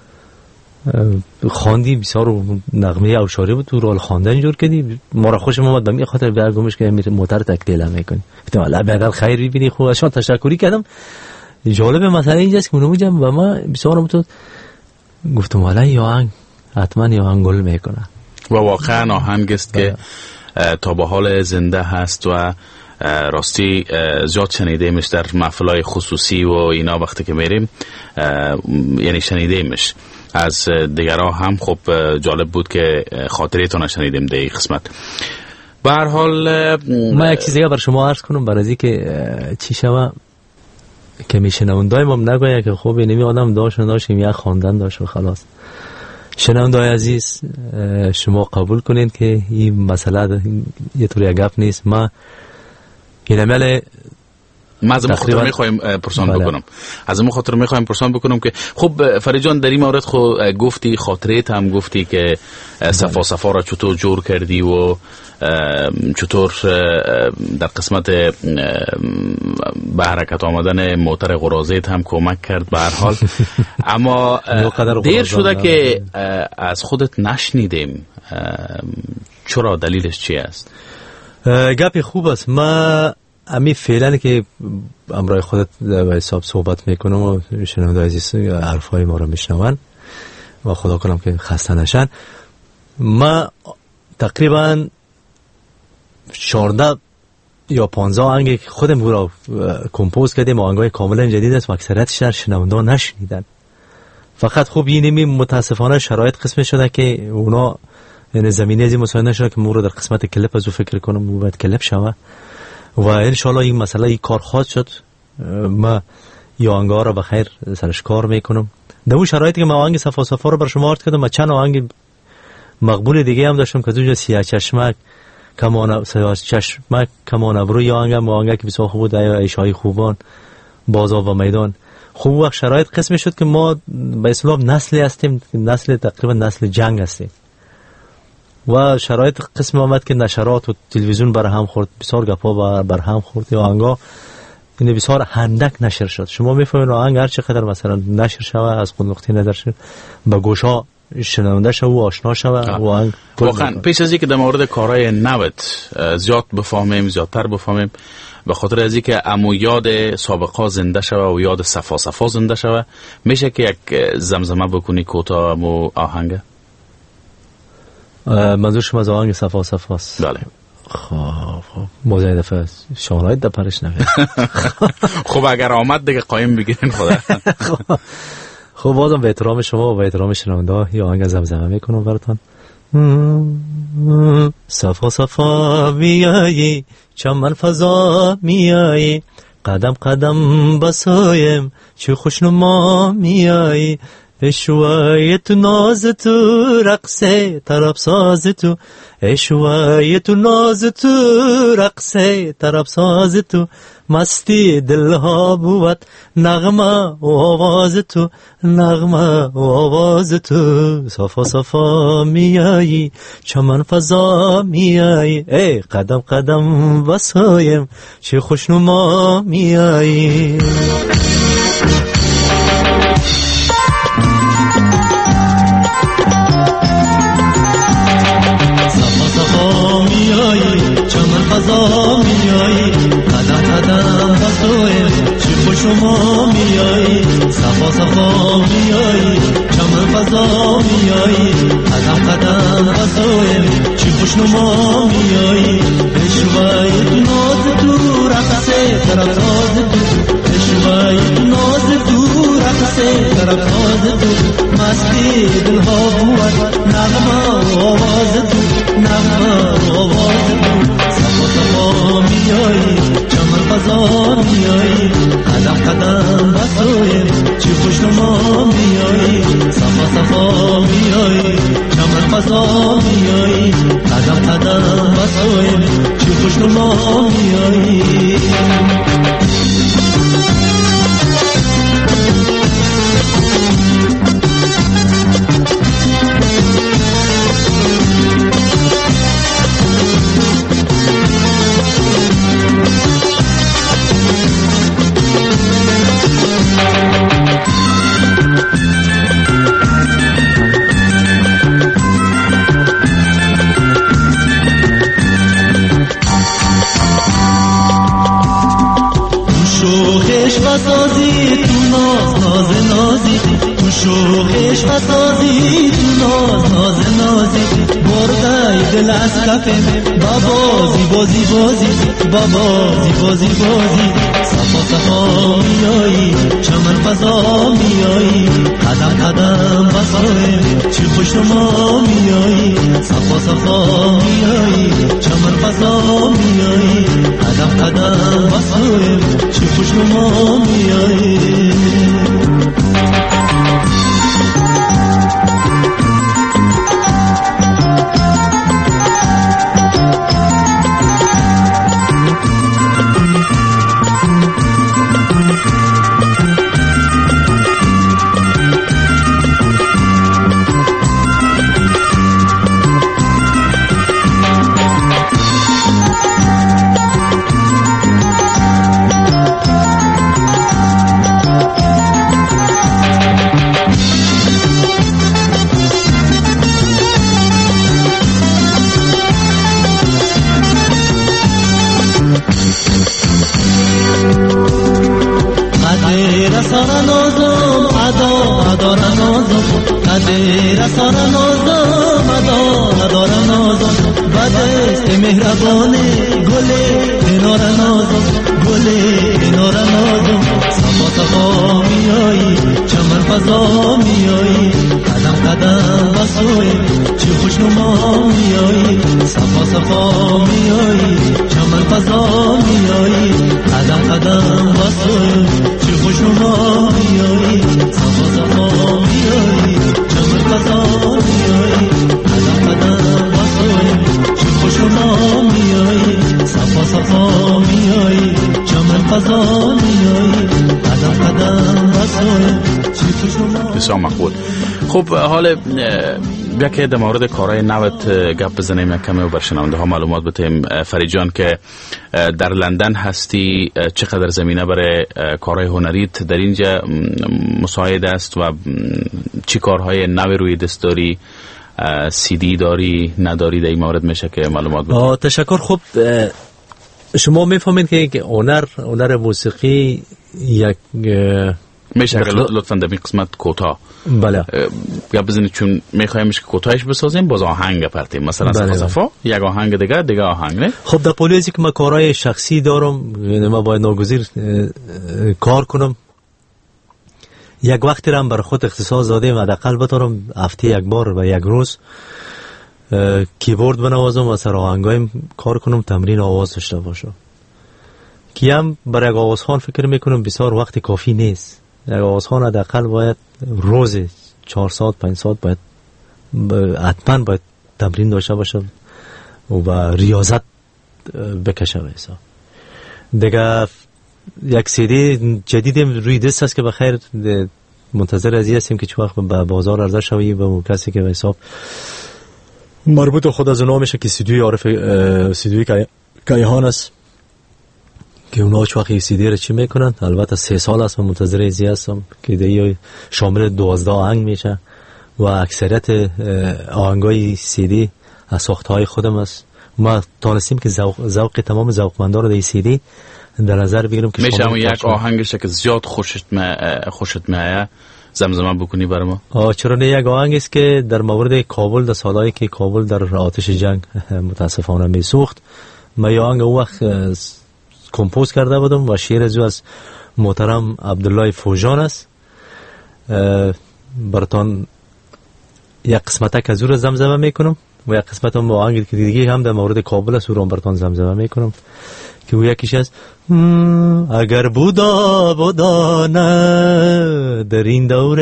خواندی بسیار نغمه اوشاری بود تو رول خواندن جور کردی ما را خوشم اومد به می خاطر برگمش که موتر تکلیل میکنی. گفتم الله بدل خیر ببینی خوب اشان تشکری کردم. جالب مسئله اینجاست که منو میگم و ما بسیار تو گفتم والا یا آهنگ حتما یا آهنگ گل میکنه
و واقعا آهنگ است که تا به حال زنده هست و راستی زیاد شنیدیمش در محفل‌های خصوصی و اینا وقتی که میریم یعنی شنیدیمش از دیگرها هم. خب جالب بود که خاطریتون شنیدیم در این قسمت. به هر حال
ما یک چیزی بر شما عرض کنم برای از که چی شوه که میشنوندایم هم نگویه که خب اینمی آدم داشتیم یک خواندن داشت و خلاص. شنوندای عزیز شما قبول کنین که این مسئله یه طوری گپ نیست. ما
از اون خاطر میخوایم پرسان بکنم از اون خاطر میخوایم پرسان بکنم که خب فرید جان در این مورد خود گفتی خاطریت هم گفتی که صفا را چطور جور کردی و چطور در قسمت به حرکت آمدن موتر غرازیت هم کمک کرد به هر حال. اما دیر شده که از خودت نشنیدیم، چرا دلیلش چی است؟
گپی خوب است. ما امی فعلا که امرای خودت به حساب صحبت میکنم و شنونده عزیز حرفای ما رو میشنون و خدا کنم که خسته نشن. ما تقریبا 14 یا 15 آهنگ که خودم رو کمپوز کردیم، آهنگای کاملا جدید است و اکثریتش در شنونده نشنیدن. فقط خوب اینمی متاسفانه شرایط قسم شده که اونا یعنی زمینه ازی مساعد نشده که مورد در قسمت کلپ ازو فکر کنم و باید کلپ شوه و انشاءالله این مسئله این کار خواهد شد. ما یا آهنگا رو بخیر سرش کار میکنم. در اون شرایطی که ما آهنگ صفا رو بر شما عرض کردم، ما چند آهنگ مقبول دیگه هم داشتم که اونجا سیاه چشمک کمان ابرو یا آهنگ که بسیار خوب بود، ایشای خوبان، بازا و میدان. خوب وقت شرایط قسم شد که ما به اصطلاح نسلی هستیم، نسل تقریبا نسل جنگ هستیم و شرایط قسم آمد که نشرات و تلویزیون بر هم خورد، بسیار گپا بر هم خورد یا آهنگا این بسیار هندک نشر شد. شما میفهمید آهنگ هر چقدر مثلا نشر شوه از خود نقطه نظر شد به گوشا شنونده شو و آشنا شو و آهنگ
واقعا پیش از اینکه در مورد کارهای نوت زیاد بفهمیم، زیادتر بفهمیم، به خاطر از اینکه امو یاد سابقا زنده شوه و یاد صفا زنده شوه، میشه که یک زمزمه بکنی کوتاه امو آهنگ؟
منظور شما از آهنگ صفاست؟
بله.
خب موزه دفعه شانهایت در پرش نفید.
خب اگر آمد دیگه قایم بگیرین خدا.
خب بازم به احترام شما و به احترام شنونده یا آهنگ زمزمه میکنم براتون. صفا صفا میایی چمن فضا میایی قدم قدم بسایم چه خوشنما میایی اشوای تو ناز تو رقصه طرب ساز تو اشوای تو ناز تو رقصه طرب ساز تو مستی دلها بود نغمه و آواز تو نغمه و آواز تو صفا صفا میایی چمن فضا میایی ای قدم قدم بسایم چه خوشنما میایی چمن فضا میایی قدم قدم بسویم چی خوشما میایی صفا صفا میایی چمن فضا میایی قدم قدم بسویم چی خوشنما میایی اشوای تو ناز تو رقصه طرف ساز تو اشوای تو ناز تو رقصه طرف ساز تو مستی دلها بود نغمه و آواز تو نغمه و آواز تو صفا صفا میایی چمن فضا میایی قدم قدم بسویم چی خوشنما میایی صفا صفا میایی چمن فضا میایی قدم قدم بسویم چی خوشنما میایی سازی تو ناز ناز نازی تو شوخش سازی تو ناز ناز نازی بردای دل از کفم بابازی بازی بازی بابازی بازی بازی صفا صفا میایی چمن فضا میایی قدم قدم بسایم چی خوشنما میایی صفا صفا میایی چمن فضا میایی قدم قدم بسایم چی خوشنما میایی
خب حال بیاکه در مورد کارهای نوت گپ بزنیم یک کمی و بر شنونده ها معلومات بدیم. فرید جان که در لندن هستی چقدر زمینه برای کارهای هنریت در اینجا مساعد است و چی کارهای نو روی دست داری؟ سی دی داری نداری؟ در این مورد میشه که معلومات بدیم.
تشکر. خب شما میفهمید که هنر موسیقی یک
میشه لطفا در این قسمت کوتاه
بله
یا بزنید چون میخوایمش که کوتاهش بسازیم باز آهنگ پرتیم مثلا صفا یک آهنگ دیگه آهنگ نه.
خب در پولیسی که من کارهای شخصی دارم یعنی من باید ناگزیر کار کنم. یک وقتی را بر خود اختصاص دادیم حداقل بتونم هفته یک بار و یک روز کیبورد بنوازم و سر آهنگایم کار کنم، تمرین آواز داشته باشم. که هم برای یک آوازخوان فکر میکنم بسیار وقت کافی نیست. یک آوازخوان حداقل باید روز 4 ساعت 5 ساعت باید حتما باید تمرین داشته باشه و ریاضت بکشه ویسا. دیگه یک سیدی جدیدیم روی دست است که بخیر منتظر ازی هستیم که چه وقت به بازار عرضه شوی و کسی که حساب مربوط خود از اونا میشه که سیدی عارف سیدی کیهان است که اونا چه وقت سیدی رو چی میکنن. البته 3 سال است من منتظر ازی هستم که دیگه شامل 12 آهنگ میشه و اکثریت آهنگای سیدی از ساختهای خودم است. ما تانستیم که ذوق تمام ذوقمندان رو در سیدی در نظر بگیریم که
میشه اون یک آهنگش که زیاد خوشت میاد زمزمه بکنی برای ما؟
چرا نه. یک آهنگ است که در مورد کابل در سالهایی که کابل در آتش جنگ متاسفانه میسوخت، من این آهنگ اون وقت کمپوز کرده بودم و شعر از محترم عبدالله فوجان است. براتون یک قسمت از او رو زمزمه میکنم و یک قسمت هم آهنگ که دیگه هم در مورد کابل است او رو براتون زمزمه میکنم که او یکیش است. اگر بودا نه در این دور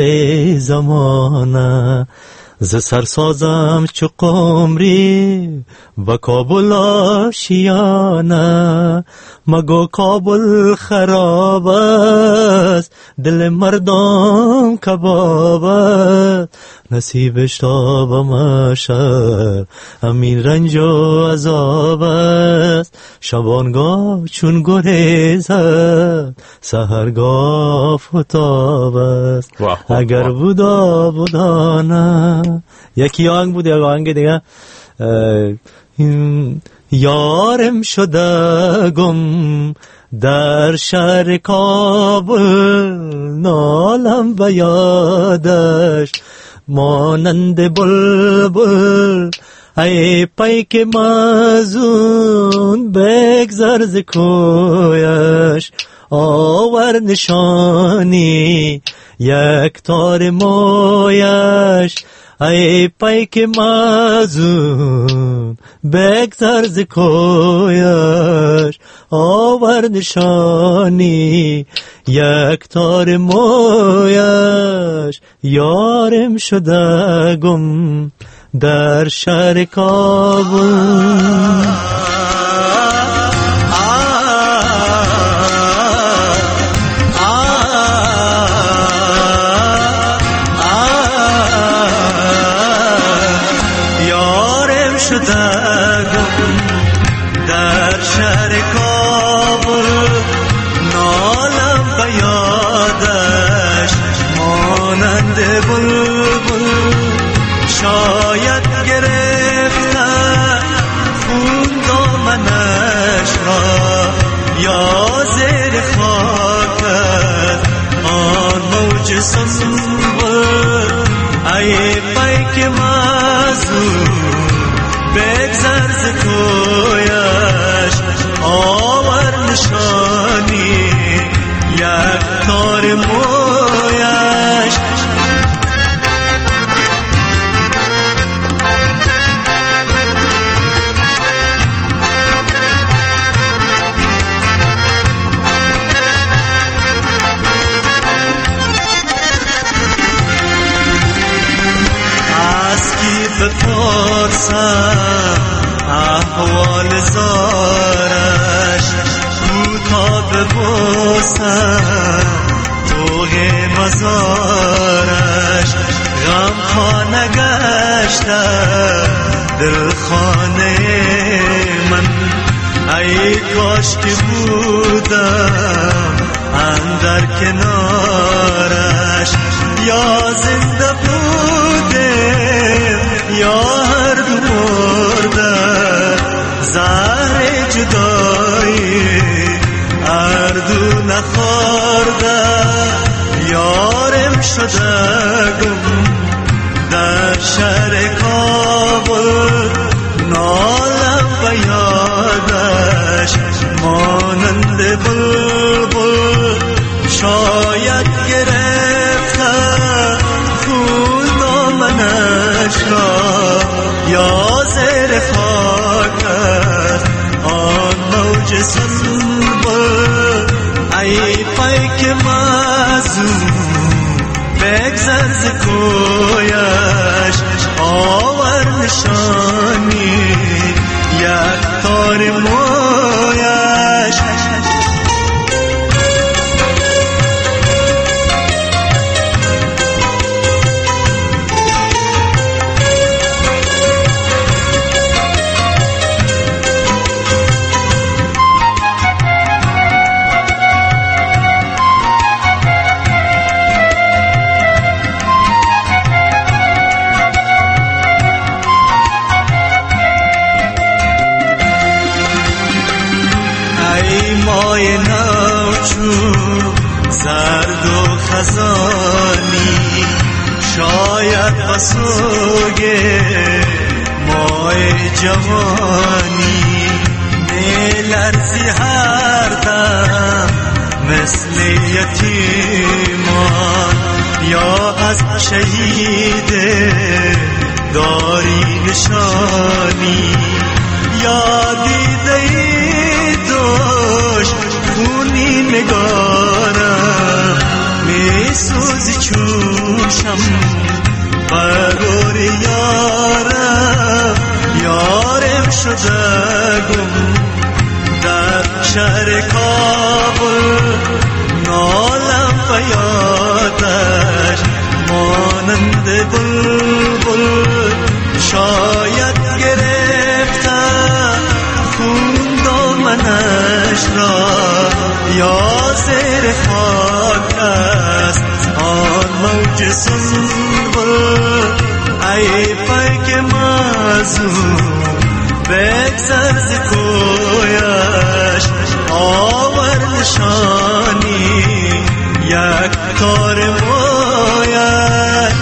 زمانه ز سرسازم چو قمری و کابل آشیانه مگو کابل خراب است دل مردم کباب است نصیبش تا به محشر همین رنج و عذاب است شبانگاه چون گریزد سحرگاه فتاب است اگر بودا نه. یکی آهنگ بود. یک آهنگ دیگه یارم شده گم در شهر کابل نالم به یادش مانند بلبل ای پیک مازون بگذر ز کویش آور نشانی یک تار مویش ای پیک مازون بگذر ز کویش آور نشانی یک تار مویش یارم شده گم در شهر کابل.
احوال زارش کوتاه ببوسم توغ مزارش غم خانه گشته دل خانه من ای کاش که بودم اندر کنارش یا زنده بودم یا هر دو مرده زهر جدایی هر دو نخورده یارم شده گم در شهر کابل نالم به یادش مانند بلبل شاید گرفته سنبل ای پیک مازون بگذر ز کویش آور نشانی یک تار مویش زرد و خزانی شاید بسوگه مای جوانی میلرزی هر دم مثل یتیمان یا از شهید داری نشانی یا دیده دوش خونی نگارم می سوزی چوشم برور یارم یارم شده گم در شهر کابل نالم بیادش مانند بلبل شاید گرفتم خون دامنش را یا زیر خاک است آن موج سنبل ای پیک مازون بگذر ز کویش آور نشانی یک تار مویش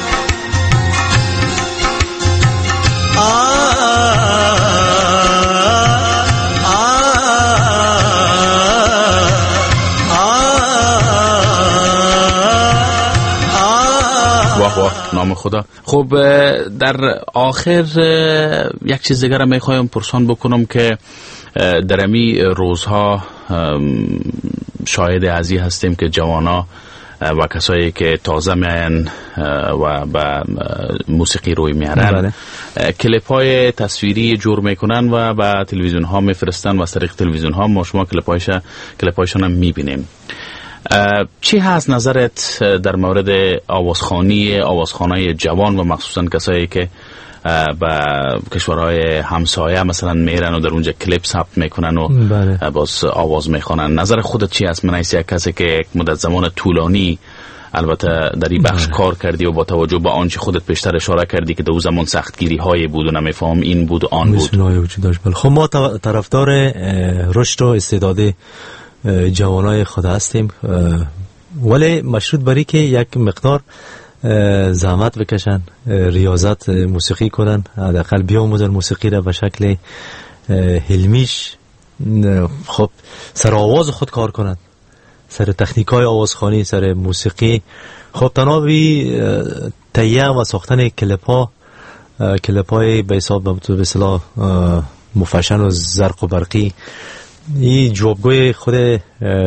نام خدا. خب در آخر یک چیز دیگر می خواهم پرسان بکنم که در امی روزها شاهد ازی هستیم که جوانا و کسایی که تازه میاین و به موسیقی روی میارن کلیپ های تصویری جور میکنن و به تلویزیون ها میفرستن و از طریق تلویزیون ها ما شما کلیپایشان هم میبینیم. چی هست نظرت در مورد آوازخوانای جوان و مخصوصا کسایی که به کشورهای همسایه مثلا میرن و در اونجا کلیپ ثبت میکنن و باز آواز میخوانن؟ نظر خودت چی هست؟ من از یک کسی که یک مدت زمان طولانی البته در این بخش کار کردی و با توجه به آنچه خودت پیشتر اشاره کردی که در اون زمان سختگیری هایی بود و نمیفهم این بود و آن بود.
خب ما طرفدار رشد و استعداد جوانای خود هستیم، ولی مشروط بری که یک مقدار زحمت بکشن، ریاضت موسیقی کنن، حداقل بیاموزن موسیقی را به شکل علمیش، خب سر آواز خود کار کنن، سر تکنیکای آوازخوانی، سر موسیقی. خب تنابی تهیه و ساختن کلیپ‌های به حساب به اصطلاح مفشن و زرق و برقی، این جوابگوی خود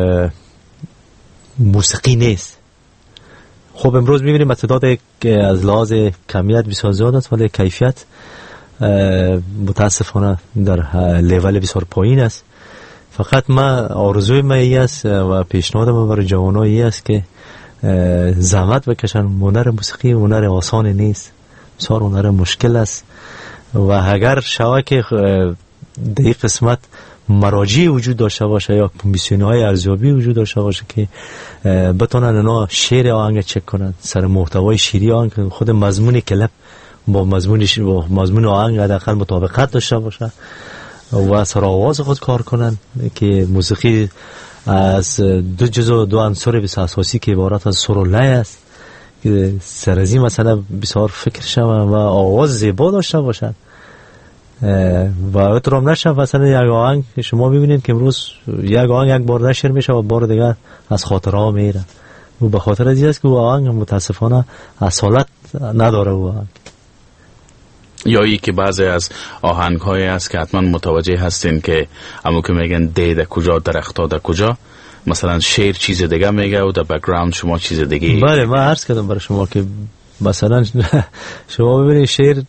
موسیقی نیست. خب امروز میبینیم تعداد از لحاظ کمیت بسیار زیاد است، ولی کیفیت متاسفانه در لیول بسیار پایین است. فقط آرزوی من این است و پیشنهاد من برای جوانان این است که زحمت بکشن. هنر موسیقی هنر آسان نیست، بسیار هنر مشکل است و اگر شوه که در این قسمت مراجع وجود داشته باشه یا کمیسیون‌های ارزیابی وجود داشته باشه که بتونن اینا شعر آهنگ چک کنن، سر محتوای شعری آهنگ، خود مضمون کلیپ با مضمون آهنگ حداقل مطابقت داشته باشه و سر آواز خود کار کنن که موسیقی از دو جزء دو عنصر بسیار اساسی که عبارت از سر و لای است که سرزی مثلا بسیار فکر شون و آواز زیبا داشته باشن و اترام نشه. مثلا یک آهنگ شما میبینید که امروز یک آهنگ یک بار نشر میشه و بار دیگر از خاطره ها میره و به خاطر از این است که او آهنگ متاسفانه اصالت نداره. او آهنگ
یا ای که بعضی از آهنگ های است که حتما متوجه هستین که همون که میگن دیده کجا درختا در کجا، مثلا شعر چیز دیگه میگه و در بک‌گراند شما چیز دیگه.
بله من عرض کردم برای شما که مثلا شما ببینید شعر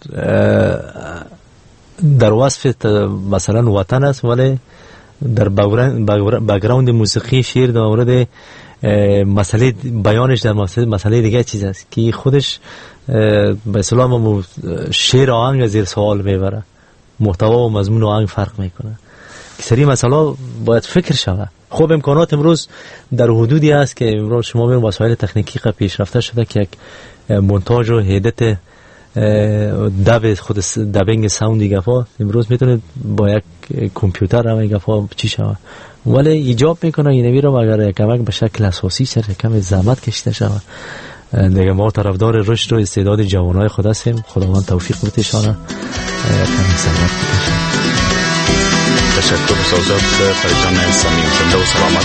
در وصف مثلا وطن است، ولی در بک‌گراند موسیقی شعر در مورد مسئله بیانش در مسئله دیگه چیز است که خودش به اصطلاح شعر آهنگ زیر سوال میبره، محتوا و مضمون آهنگ فرق میکنه که سری مسئله باید فکر شود. خب امکانات امروز در حدودی است که امروز شما میبینید وسایل تکنیکی پیشرفته شده که یک مونتاژ و هدایت دب خود دبینگ ساوند گفا امروز میتونید با یک کامپیوتر هم گفا چی شود، ولی ایجاب میکنه اینوی رو اگر کمک به شکل اساسی سر کم زحمت کشیده شود. دیگه ما طرفدار رشد و استعداد جوانای خود هستیم، خداوند توفیق بتشانه کمی زحمت بکشن.
تشکر سوزات فرجان صمیم، زنده و سلامت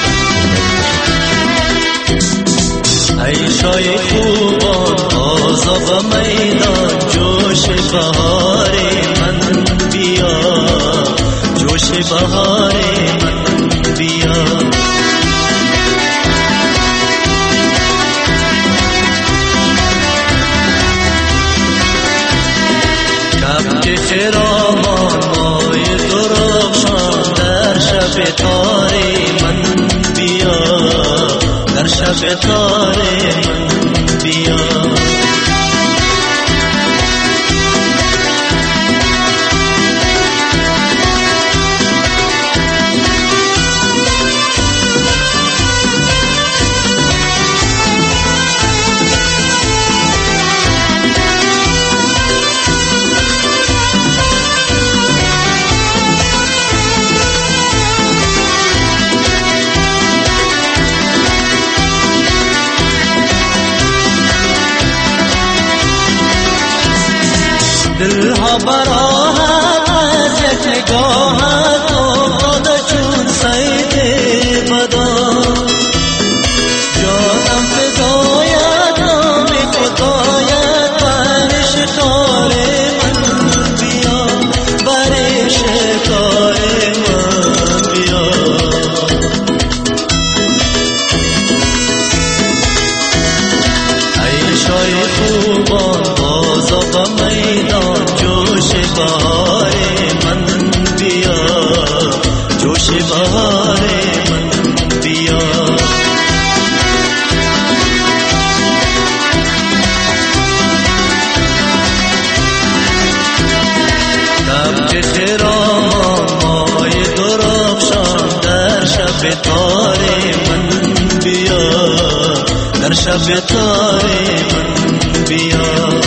ای شای خوبان آزاب میدان، جوش بهار من بیا، جوش بهار من بیا. کبک خرامان مای درخشان در شب تاری من بیا، در شب تاری من بیا. دلها براحت از یک نگاهت افتاده چون صید بدان، جانم فدایت نام خدایت بر شکار من بیا، بر شکار من بیا. ای شای خوبان بازاب میدان، جوش بهار من بیا، جوش بهار من بیا. کبک خرامان مای درخشان در شب تار من بیا، در شب تار من بیا.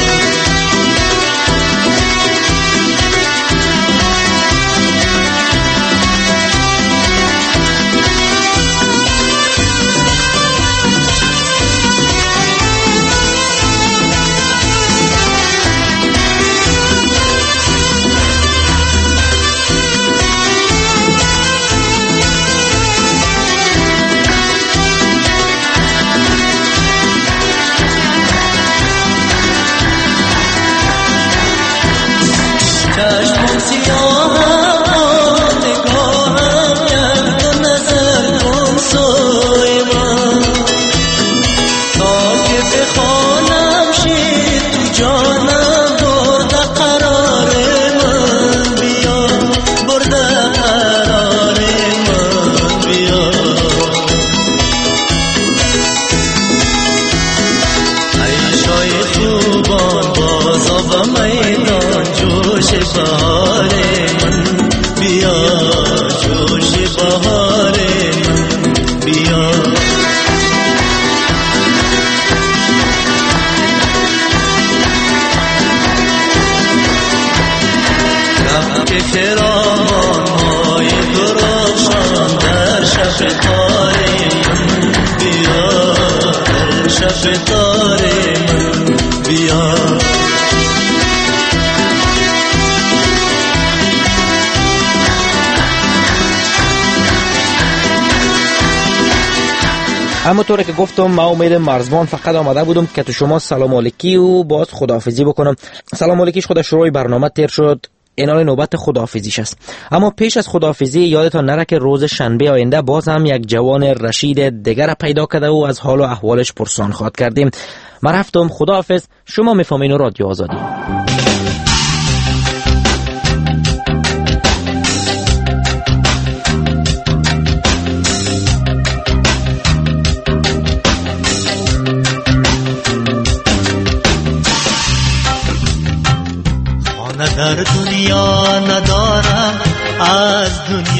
چشمم سیاه نگاهم یک نظر کن سوی من، تا که بخوانم شیر تو جانم برده قرار من بیا، برده قرار من بیا. ای شای خوبان بازاب میدان، جوش بهار من بیا، جوش بهار من بیا. کبک خرامان مای درخشان در شب تار من بیا، در شب تار من بیا.
همونطور که گفتم ما امید مرزبان فقط آمده بودم که تو شما سلام علیکی و باز خداحافظی بکنم. سلام علیکیش خود شروع برنامه تیر شد، اینال نوبت خداحافظیش است. اما پیش از خداحافظی یادتان نره که روز شنبه آینده باز هم یک جوان رشید دیگر پیدا کرده و از حال و احوالش پرسان خواهد کردیم. من رفتم، خداحافظ. شما میفهمین رادیو آزادی.
در دنیا ندارم از دنیا